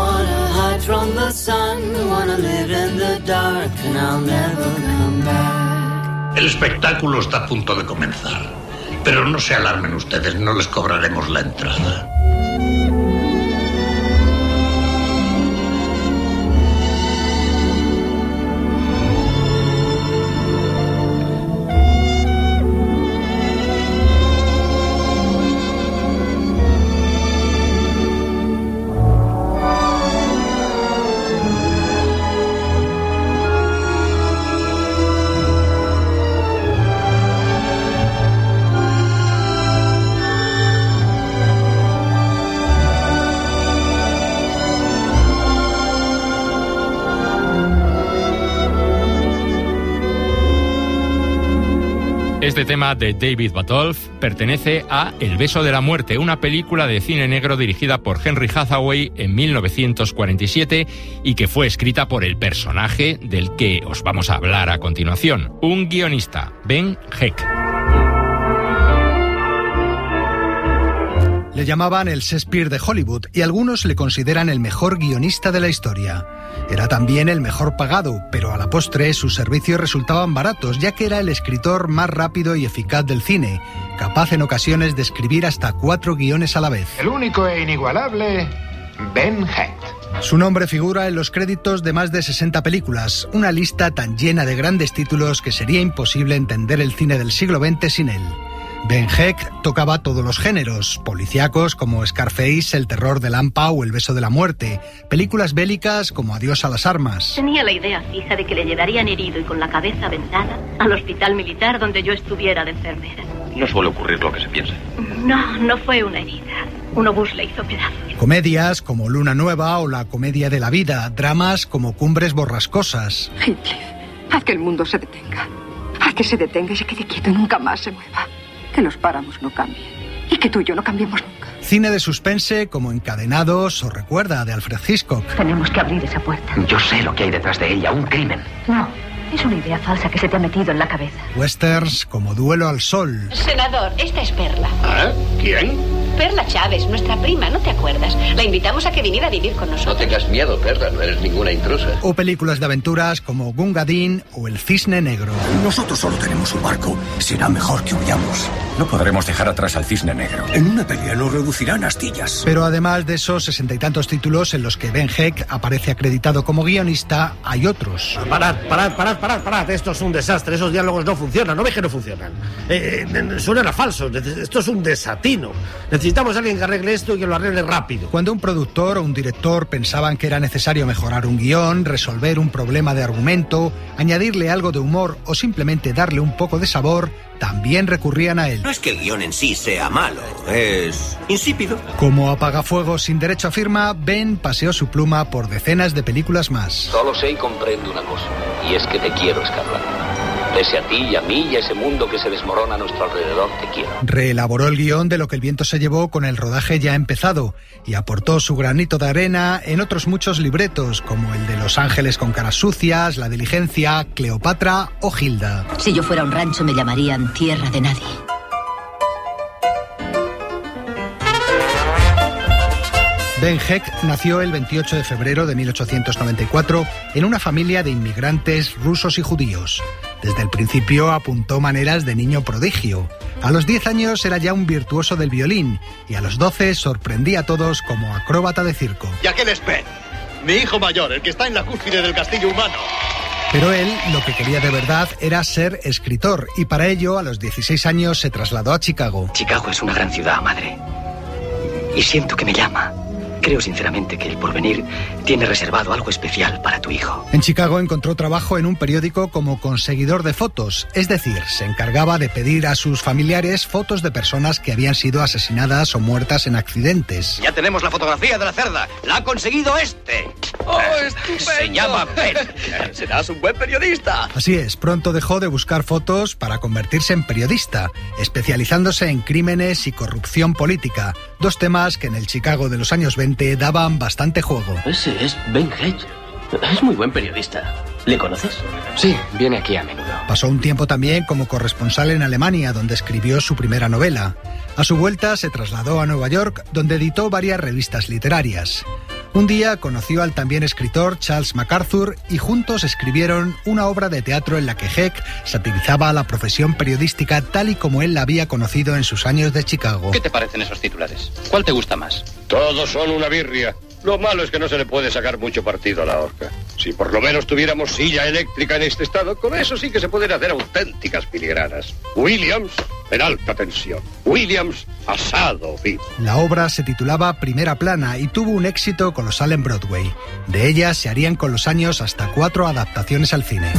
El espectáculo está a punto de comenzar, pero no se alarmen ustedes, no les cobraremos la entrada. Este tema de David Botolph pertenece a El beso de la muerte, una película de cine negro dirigida por Henry Hathaway en 1947 y que fue escrita por el personaje del que os vamos a hablar a continuación, un guionista, Ben Heck. Le llamaban el Shakespeare de Hollywood y algunos le consideran el mejor guionista de la historia. Era también el mejor pagado, pero a la postre sus servicios resultaban baratos, ya que era el escritor más rápido y eficaz del cine, capaz en ocasiones de escribir hasta 4 guiones a la vez. El único e inigualable Ben Heck. Su nombre figura en los créditos de más de 60 películas, una lista tan llena de grandes títulos que sería imposible entender el cine del siglo XX sin él. Ben Heck tocaba todos los géneros, policíacos como Scarface, El terror de Lampa o El beso de la muerte, películas bélicas como Adiós a las armas. Tenía la idea fija de que le llevarían herido y con la cabeza vendada al hospital militar donde yo estuviera de enfermera. No suele ocurrir lo que se piensa. No fue una herida. Un obús le hizo pedazos. Comedias como Luna Nueva o La comedia de la vida, dramas como Cumbres borrascosas. Heathcliff, haz que el mundo se detenga. Haz que se detenga y se quede quieto y nunca más se mueva. Que los páramos no cambien y que tú y yo no cambiemos nunca. Cine de suspense como Encadenados o Recuerda, de Alfred Hitchcock. Tenemos que abrir esa puerta. Yo sé lo que hay detrás de ella, un crimen. No, es una idea falsa que se te ha metido en la cabeza. Westerns como Duelo al Sol. Senador, esta es Perla. ¿Ah? ¿Quién? Perla Chávez, nuestra prima, ¿no te acuerdas? La invitamos a que viniera a vivir con nosotros. No tengas miedo, Perla, no eres ninguna intrusa. O películas de aventuras como Gunga Din o El Cisne Negro. Nosotros solo tenemos un barco. Será mejor que huyamos. No podremos dejar atrás al Cisne Negro. En una pelea nos reducirán a astillas. Pero además de esos 60 y tantos títulos en los que Ben Heck aparece acreditado como guionista, hay otros. Parad. Esto es un desastre. Esos diálogos no funcionan. ¿No ves que no funcionan? Suenan a falsos. Esto es un desatino. Necesitamos a alguien que arregle esto y que lo arregle rápido. Cuando un productor o un director pensaban que era necesario mejorar un guión, resolver un problema de argumento, añadirle algo de humor o simplemente darle un poco de sabor, también recurrían a él. No es que el guión en sí sea malo, es insípido. Como apagafuegos sin derecho a firma, Ben paseó su pluma por decenas de películas más. Solo sé y comprendo una cosa, y es que te quiero, Scarlett. Pese a ti y a mí y a ese mundo que se desmorona a nuestro alrededor, te quiero. Reelaboró el guión de Lo que el viento se llevó con el rodaje ya empezado y aportó su granito de arena en otros muchos libretos, como el de Los ángeles con caras sucias, La diligencia, Cleopatra o Hilda. Si yo fuera un rancho me llamarían Tierra de Nadie. Ben Heck nació el 28 de febrero de 1894 en una familia de inmigrantes rusos y judíos. Desde el principio apuntó maneras de niño prodigio. A los 10 años era ya un virtuoso del violín y a los 12 sorprendía a todos como acróbata de circo. ¿Y aquel es Ben? Mi hijo mayor, el que está en la cúspide del castillo humano. Pero él lo que quería de verdad era ser escritor y para ello a los 16 años se trasladó a Chicago. Chicago es una gran ciudad, madre. Y siento que me llama. Creo sinceramente que el porvenir tiene reservado algo especial para tu hijo. En Chicago encontró trabajo en un periódico como conseguidor de fotos, es decir, se encargaba de pedir a sus familiares fotos de personas que habían sido asesinadas o muertas en accidentes. Ya tenemos la fotografía de la cerda. ¡La ha conseguido este! ¡Oh, estupendo! Se llama Ben. Serás un buen periodista. Así es, pronto dejó de buscar fotos para convertirse en periodista, especializándose en crímenes y corrupción política, dos temas que en el Chicago de los años 20 daban bastante juego. Ese es Ben Hedge. Es muy buen periodista. ¿Le conoces? Sí, viene aquí a menudo. Pasó un tiempo también como corresponsal en Alemania, donde escribió su primera novela. A su vuelta se trasladó a Nueva York, donde editó varias revistas literarias. Un día conoció al también escritor Charles MacArthur y juntos escribieron una obra de teatro en la que Heck satirizaba a la profesión periodística tal y como él la había conocido en sus años de Chicago. ¿Qué te parecen esos titulares? ¿Cuál te gusta más? Todos son una birria. Lo malo es que no se le puede sacar mucho partido a la horca. Si por lo menos tuviéramos silla eléctrica en este estado, con eso sí que se pueden hacer auténticas filigranas. Williams en alta tensión. Williams asado vivo. La obra se titulaba Primera Plana y tuvo un éxito colosal en Broadway. De ella se harían con los años hasta 4 adaptaciones al cine.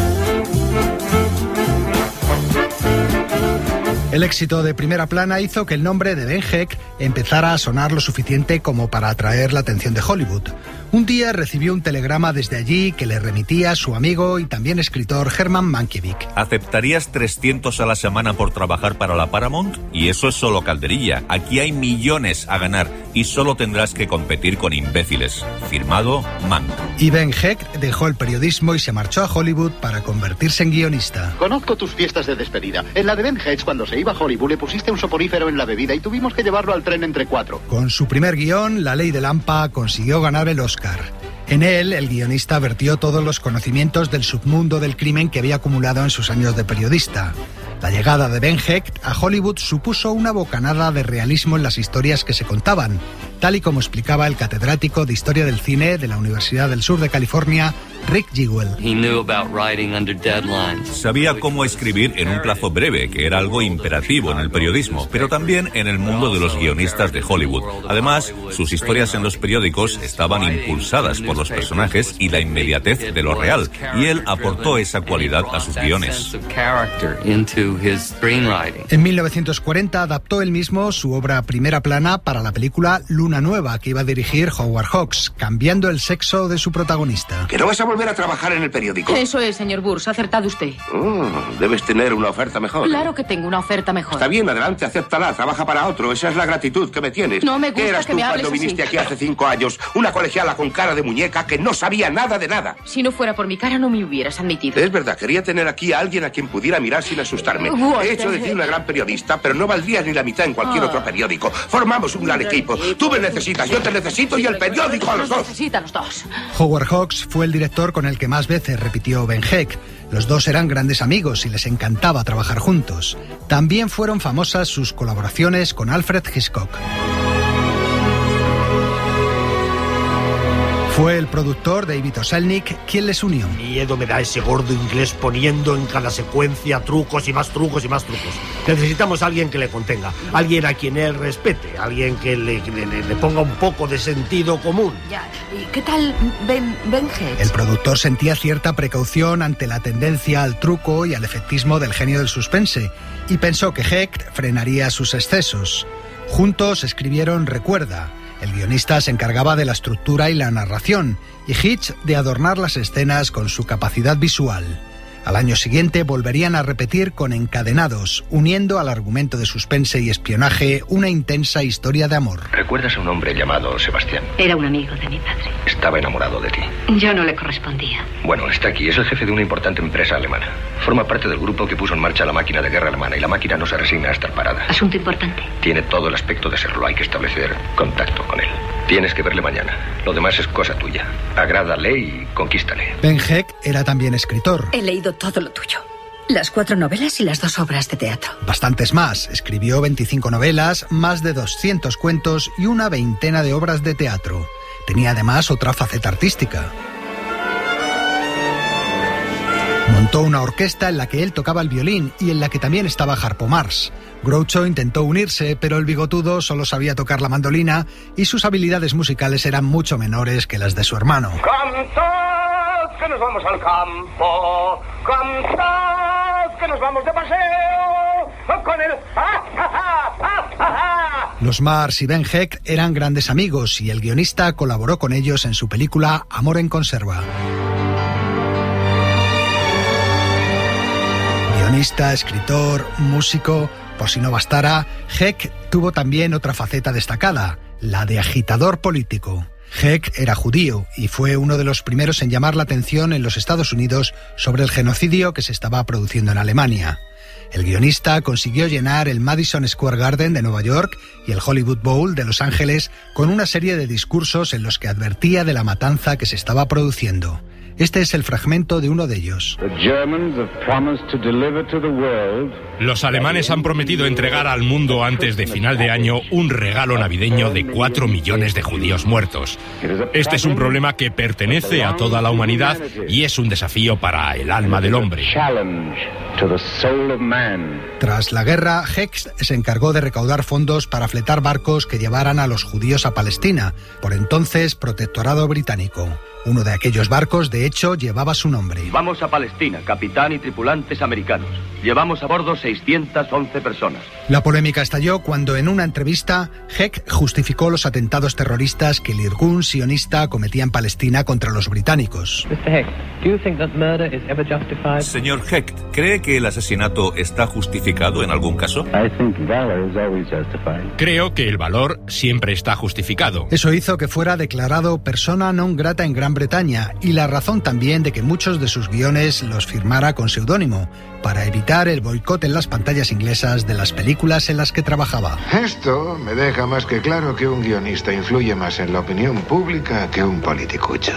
El éxito de Primera Plana hizo que el nombre de Ben Heck empezara a sonar lo suficiente como para atraer la atención de Hollywood. Un día recibió un telegrama desde allí que le remitía su amigo y también escritor Herman Mankiewicz. ¿Aceptarías 300 a la semana por trabajar para la Paramount? Y eso es solo calderilla. Aquí hay millones a ganar y solo tendrás que competir con imbéciles. Firmado, Mank. Y Ben Heck dejó el periodismo y se marchó a Hollywood para convertirse en guionista. Conozco tus fiestas de despedida. En la de Ben Hedge, cuando se iba a Hollywood, le pusiste un soporífero en la bebida y tuvimos que llevarlo al tren entre 4. Con su primer guión, La Ley de Lampa, consiguió ganar el Oscar. En él, el guionista vertió todos los conocimientos del submundo del crimen que había acumulado en sus años de periodista. La llegada de Ben Heck a Hollywood supuso una bocanada de realismo en las historias que se contaban, tal y como explicaba el catedrático de Historia del Cine de la Universidad del Sur de California, Rick Jewell. Sabía cómo escribir en un plazo breve, que era algo imperativo en el periodismo, pero también en el mundo de los guionistas de Hollywood. Además, sus historias en los periódicos estaban impulsadas por los personajes y la inmediatez de lo real, y él aportó esa cualidad a sus guiones. En 1940 adaptó él mismo su obra Primera Plana para la película Luna Nueva, que iba a dirigir Howard Hawks, cambiando el sexo de su protagonista. ¿Que no vas a volver a trabajar en el periódico? Eso es, señor Burns, ha acertado usted. Debes tener una oferta mejor. Claro que tengo una oferta mejor. Está bien, adelante, acéptala, trabaja para otro. Esa es la gratitud que me tienes. No me gusta ¿Qué eras que tú me hables cuando así? viniste aquí hace 5 años? Una colegiala con cara de muñeca que no sabía nada de nada. Si no fuera por mi cara, no me hubieras admitido. Es verdad, quería tener aquí a alguien a quien pudiera mirar sin asustarme. He hecho de ti una gran periodista, pero no valdrías ni la mitad en cualquier otro periódico. Formamos un gran equipo. Tú me necesitas, yo te necesito y el periódico a los dos. Necesitan los dos. Howard Hawks fue el director con el que más veces repitió Ben Heck. Los dos eran grandes amigos y les encantaba trabajar juntos. También fueron famosas sus colaboraciones con Alfred Hitchcock. Fue el productor David O. Selznick quien les unió. Miedo me da ese gordo inglés poniendo en cada secuencia trucos y más trucos y más trucos. Necesitamos a alguien que le contenga, alguien a quien él respete, alguien que le ponga un poco de sentido común. Ya. ¿Y qué tal Ben Hedge? El productor sentía cierta precaución ante la tendencia al truco y al efectismo del genio del suspense y pensó que Heck frenaría sus excesos. Juntos escribieron Recuerda. El guionista se encargaba de la estructura y la narración, y Hitch de adornar las escenas con su capacidad visual. Al año siguiente volverían a repetir con Encadenados, uniendo al argumento de suspense y espionaje una intensa historia de amor. ¿Recuerdas a un hombre llamado Sebastián? Era un amigo de mi padre. Estaba enamorado de ti. Yo no le correspondía. Bueno, está aquí. Es el jefe de una importante empresa alemana. Forma parte del grupo que puso en marcha la máquina de guerra alemana y la máquina no se resigna a estar parada. Asunto importante. Tiene todo el aspecto de serlo. Hay que establecer contacto con él. Tienes que verle mañana. Lo demás es cosa tuya. Agrádale y conquístale. Ben Heck era también escritor. He leído todo lo tuyo. Las 4 novelas y las 2 obras de teatro. Bastantes más. Escribió 25 novelas, más de 200 cuentos y una veintena de obras de teatro. Tenía además otra faceta artística. Montó una orquesta en la que él tocaba el violín y en la que también estaba Harpo Marx. Groucho intentó unirse, pero el bigotudo solo sabía tocar la mandolina y sus habilidades musicales eran mucho menores que las de su hermano. ¡Cantad, que nos vamos al campo! ¡Cantad, que nos vamos de paseo! ¡Con el... Los Marx y Ben Hecht eran grandes amigos y el guionista colaboró con ellos en su película Amor en conserva. Guionista, escritor, músico, por si no bastara, Hecht tuvo también otra faceta destacada, la de agitador político. Hecht era judío y fue uno de los primeros en llamar la atención en los Estados Unidos sobre el genocidio que se estaba produciendo en Alemania. El guionista consiguió llenar el Madison Square Garden de Nueva York y el Hollywood Bowl de Los Ángeles con una serie de discursos en los que advertía de la matanza que se estaba produciendo. Este es el fragmento de uno de ellos. Los alemanes han prometido entregar al mundo antes de final de año un regalo navideño de 4 millones de judíos muertos. Este es un problema que pertenece a toda la humanidad y es un desafío para el alma del hombre. Tras la guerra, Hecht se encargó de recaudar fondos para fletar barcos que llevaran a los judíos a Palestina, por entonces protectorado británico. Uno de aquellos barcos, de hecho, llevaba su nombre. Vamos a Palestina, capitán y tripulantes americanos. Llevamos a bordo 611 personas. La polémica estalló cuando en una entrevista Hecht justificó los atentados terroristas que el Irgun sionista cometía en Palestina contra los británicos. Señor Hecht, ¿cree que el asesinato está justificado en algún caso? Creo que el valor siempre está justificado. Eso hizo que fuera declarado persona non grata en Gran Bretaña y la razón también de que muchos de sus guiones los firmara con seudónimo, para evitar el boicot en las pantallas inglesas de las películas en las que trabajaba. Esto me deja más que claro que un guionista influye más en la opinión pública que un politicucho.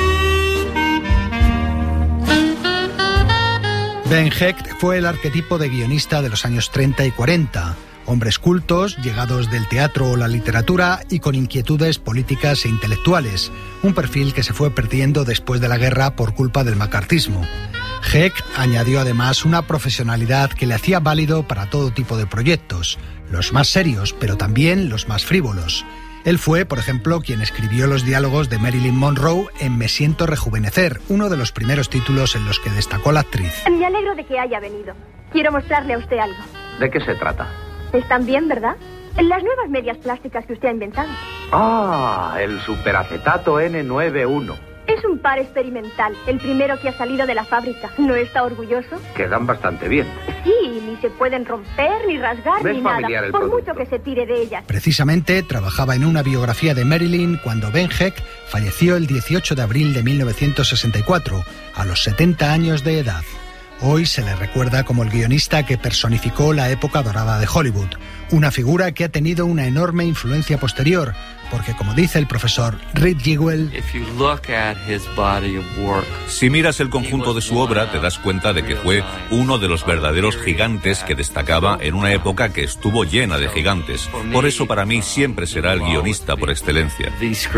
Ben Hecht fue el arquetipo de guionista de los años 30 y 40. Hombres cultos, llegados del teatro o la literatura y con inquietudes políticas e intelectuales, un perfil que se fue perdiendo después de la guerra por culpa del macartismo. Hecht añadió además una profesionalidad que le hacía válido para todo tipo de proyectos, los más serios, pero también los más frívolos. Él fue, por ejemplo, quien escribió los diálogos de Marilyn Monroe en Me siento rejuvenecer, uno de los primeros títulos en los que destacó la actriz. Me alegro de que haya venido. Quiero mostrarle a usted algo. ¿De qué se trata? Están bien, ¿verdad? Las nuevas medias plásticas que usted ha inventado. Ah, el superacetato N91. Es un par experimental, el primero que ha salido de la fábrica. ¿No está orgulloso? Quedan bastante bien. Sí, ni se pueden romper, ni rasgar, ni nada, por mucho que se tire de ellas. Precisamente trabajaba en una biografía de Marilyn cuando Ben Hecht falleció el 18 de abril de 1964, a los 70 años de edad. Hoy se le recuerda como el guionista que personificó la época dorada de Hollywood, una figura que ha tenido una enorme influencia posterior, porque como dice el profesor Reed Jewell, si miras el conjunto de su obra te das cuenta de que fue uno de los verdaderos gigantes que destacaba en una época que estuvo llena de gigantes. Por eso para mí siempre será el guionista por excelencia.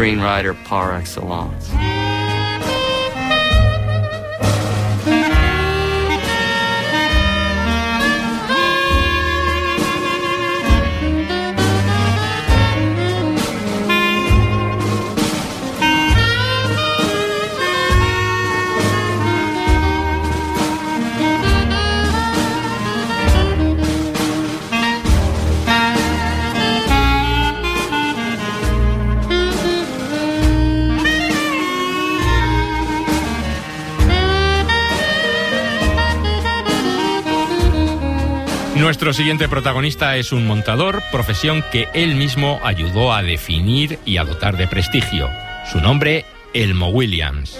Nuestro siguiente protagonista es un montador, profesión que él mismo ayudó a definir y a dotar de prestigio. Su nombre, Elmo Williams.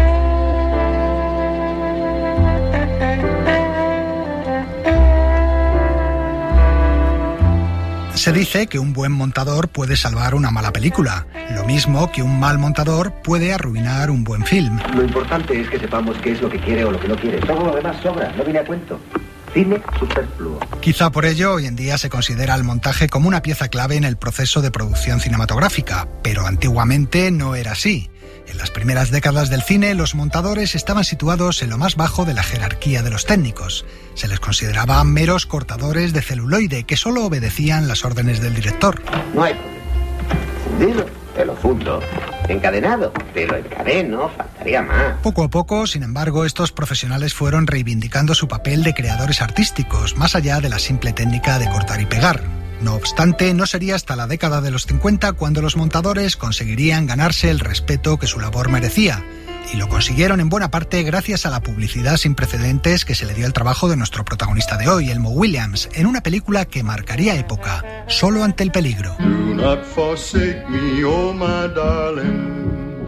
Se dice que un buen montador puede salvar una mala película, lo mismo que un mal montador puede arruinar un buen film. Lo importante es que sepamos qué es lo que quiere o lo que no quiere. Todo lo demás sobra, no viene a cuento. Cine superfluo. Quizá por ello hoy en día se considera el montaje como una pieza clave en el proceso de producción cinematográfica, pero antiguamente no era así. En las primeras décadas del cine, los montadores estaban situados en lo más bajo de la jerarquía de los técnicos. Se les consideraba meros cortadores de celuloide que solo obedecían las órdenes del director. No hay problema. Fundido, te lo fundo. Encadenado, te lo encadeno, faltaría más. Poco a poco, sin embargo, estos profesionales fueron reivindicando su papel de creadores artísticos, más allá de la simple técnica de cortar y pegar. No obstante, no sería hasta la década de los 50 cuando los montadores conseguirían ganarse el respeto que su labor merecía. Y lo consiguieron en buena parte gracias a la publicidad sin precedentes que se le dio al trabajo de nuestro protagonista de hoy, Elmo Williams, en una película que marcaría época, Solo ante el peligro. Do not forsake me, oh my darling,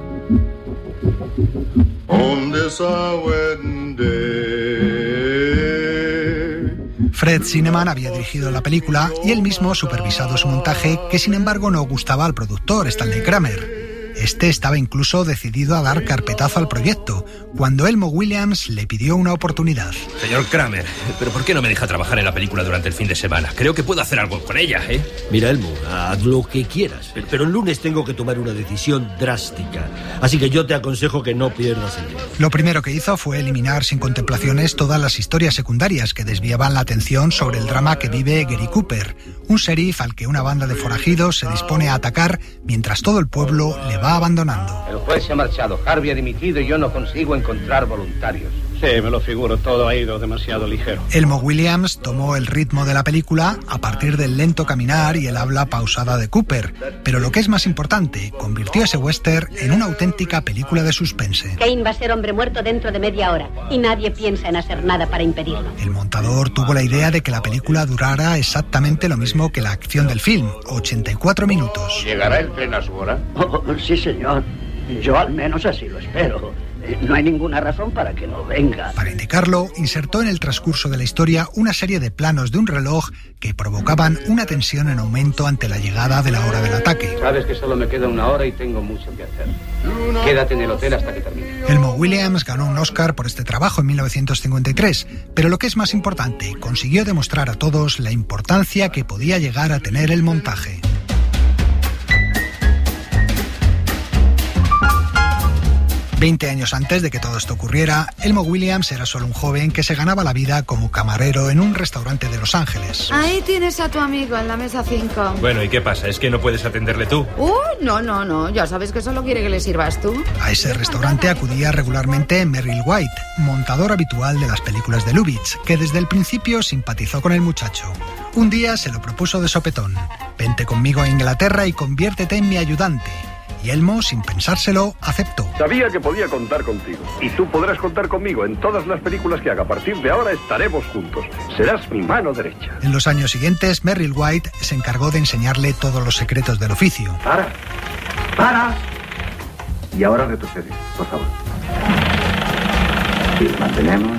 on this our wedding day. Fred Zinnemann había dirigido la película y él mismo supervisado su montaje, que sin embargo no gustaba al productor, Stanley Kramer. Este estaba incluso decidido a dar carpetazo al proyecto, cuando Elmo Williams le pidió una oportunidad. Señor Kramer, ¿pero por qué no me deja trabajar en la película durante el fin de semana? Creo que puedo hacer algo con ella, ¿eh? Mira, Elmo, haz lo que quieras, pero el lunes tengo que tomar una decisión drástica, así que yo te aconsejo que no pierdas el tiempo. Lo primero que hizo fue eliminar sin contemplaciones todas las historias secundarias que desviaban la atención sobre el drama que vive Gary Cooper, un sheriff al que una banda de forajidos se dispone a atacar mientras todo el pueblo le va abandonando. El juez se ha marchado, Harvey ha dimitido y yo no consigo encontrar voluntarios. Sí, me lo figuro, todo ha ido demasiado ligero. Elmo Williams tomó el ritmo de la película a partir del lento caminar y el habla pausada de Cooper, pero lo que es más importante, convirtió ese western en una auténtica película de suspense. Kane va a ser hombre muerto dentro de media hora y nadie piensa en hacer nada para impedirlo. El montador tuvo la idea de que la película durara exactamente lo mismo que la acción del film, 84 minutos. ¿Llegará el tren a su hora? Sí, señor. Yo al menos así lo espero. No hay ninguna razón para que no venga. Para indicarlo, insertó en el transcurso de la historia una serie de planos de un reloj que provocaban una tensión en aumento ante la llegada de la hora del ataque. Sabes que solo me queda una hora y tengo mucho que hacer. Quédate en el hotel hasta que termine. Elmo Williams ganó un Oscar por este trabajo en 1953, pero lo que es más importante, consiguió demostrar a todos la importancia que podía llegar a tener el montaje. 20 años antes de que todo esto ocurriera, Elmo Williams era solo un joven que se ganaba la vida como camarero en un restaurante de Los Ángeles. Ahí tienes a tu amigo en la mesa 5. Bueno, ¿y qué pasa? ¿Es que no puedes atenderle tú? No. Ya sabes que solo quiere que le sirvas tú. A ese restaurante acudía regularmente Merrill White, montador habitual de las películas de Lubitsch, que desde el principio simpatizó con el muchacho. Un día se lo propuso de sopetón. Vente conmigo a Inglaterra y conviértete en mi ayudante. Y Elmo, sin pensárselo, aceptó. Sabía que podía contar contigo. Y tú podrás contar conmigo en todas las películas que haga. A partir de ahora estaremos juntos. Serás mi mano derecha. En los años siguientes, Merrill White se encargó de enseñarle todos los secretos del oficio. ¡Para! Y ahora retrocede, por favor. Y lo mantenemos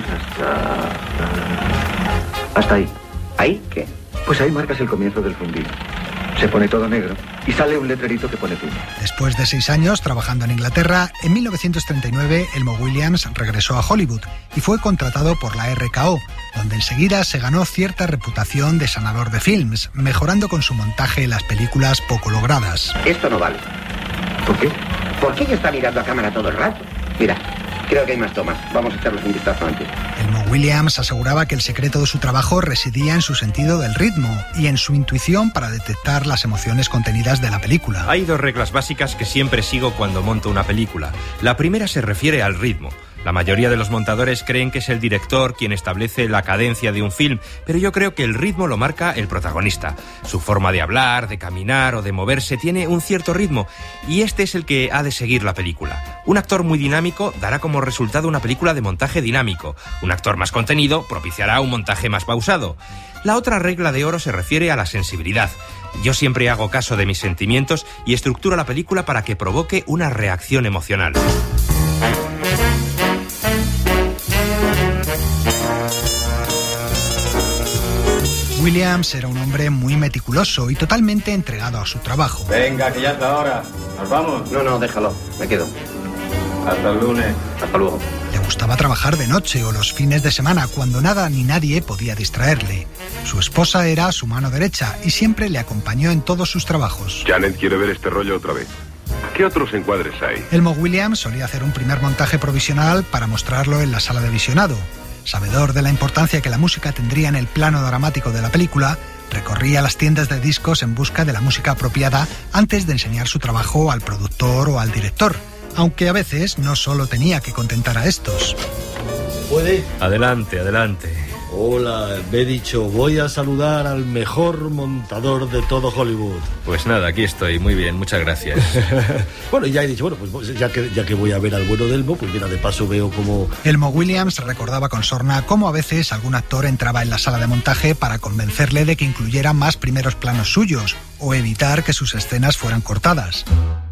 hasta ahí. ¿Ahí qué? Pues ahí marcas el comienzo del fundido. Se pone todo negro y sale un letrerito que pone fin. Después de 6 años trabajando en Inglaterra, en 1939 Elmo Williams regresó a Hollywood y fue contratado por la RKO, donde enseguida se ganó cierta reputación de sanador de films, mejorando con su montaje las películas poco logradas. Esto no vale. ¿Por qué? ¿Por qué ella está mirando a cámara todo el rato? Mira, creo que hay más tomas. Vamos a echarles un vistazo antes. Elmo Williams aseguraba que el secreto de su trabajo residía en su sentido del ritmo y en su intuición para detectar las emociones contenidas de la película. Hay 2 reglas básicas que siempre sigo cuando monto una película. La primera se refiere al ritmo. La mayoría de los montadores creen que es el director quien establece la cadencia de un film, pero yo creo que el ritmo lo marca el protagonista. Su forma de hablar, de caminar o de moverse tiene un cierto ritmo, y este es el que ha de seguir la película. Un actor muy dinámico dará como resultado una película de montaje dinámico. Un actor más contenido propiciará un montaje más pausado. La otra regla de oro se refiere a la sensibilidad. Yo siempre hago caso de mis sentimientos y estructuro la película para que provoque una reacción emocional. Williams era un hombre muy meticuloso y totalmente entregado a su trabajo. Venga, que ya es la hora. ¿Nos vamos? No, déjalo. Me quedo. Hasta el lunes. Hasta luego. Le gustaba trabajar de noche o los fines de semana, cuando nada ni nadie podía distraerle. Su esposa era su mano derecha y siempre le acompañó en todos sus trabajos. Janet quiere ver este rollo otra vez. ¿Qué otros encuadres hay? Elmo Williams solía hacer un primer montaje provisional para mostrarlo en la sala de visionado. Sabedor de la importancia que la música tendría en el plano dramático de la película, recorría las tiendas de discos en busca de la música apropiada antes de enseñar su trabajo al productor o al director, aunque a veces no solo tenía que contentar a estos. ¿Puede? Adelante, adelante. Hola, me he dicho, voy a saludar al mejor montador de todo Hollywood. Pues nada, aquí estoy, muy bien, muchas gracias. Bueno, ya he dicho, bueno, pues ya que voy a ver al bueno de Elmo, pues mira, de paso veo como... Elmo Williams recordaba con sorna cómo a veces algún actor entraba en la sala de montaje para convencerle de que incluyera más primeros planos suyos o evitar que sus escenas fueran cortadas.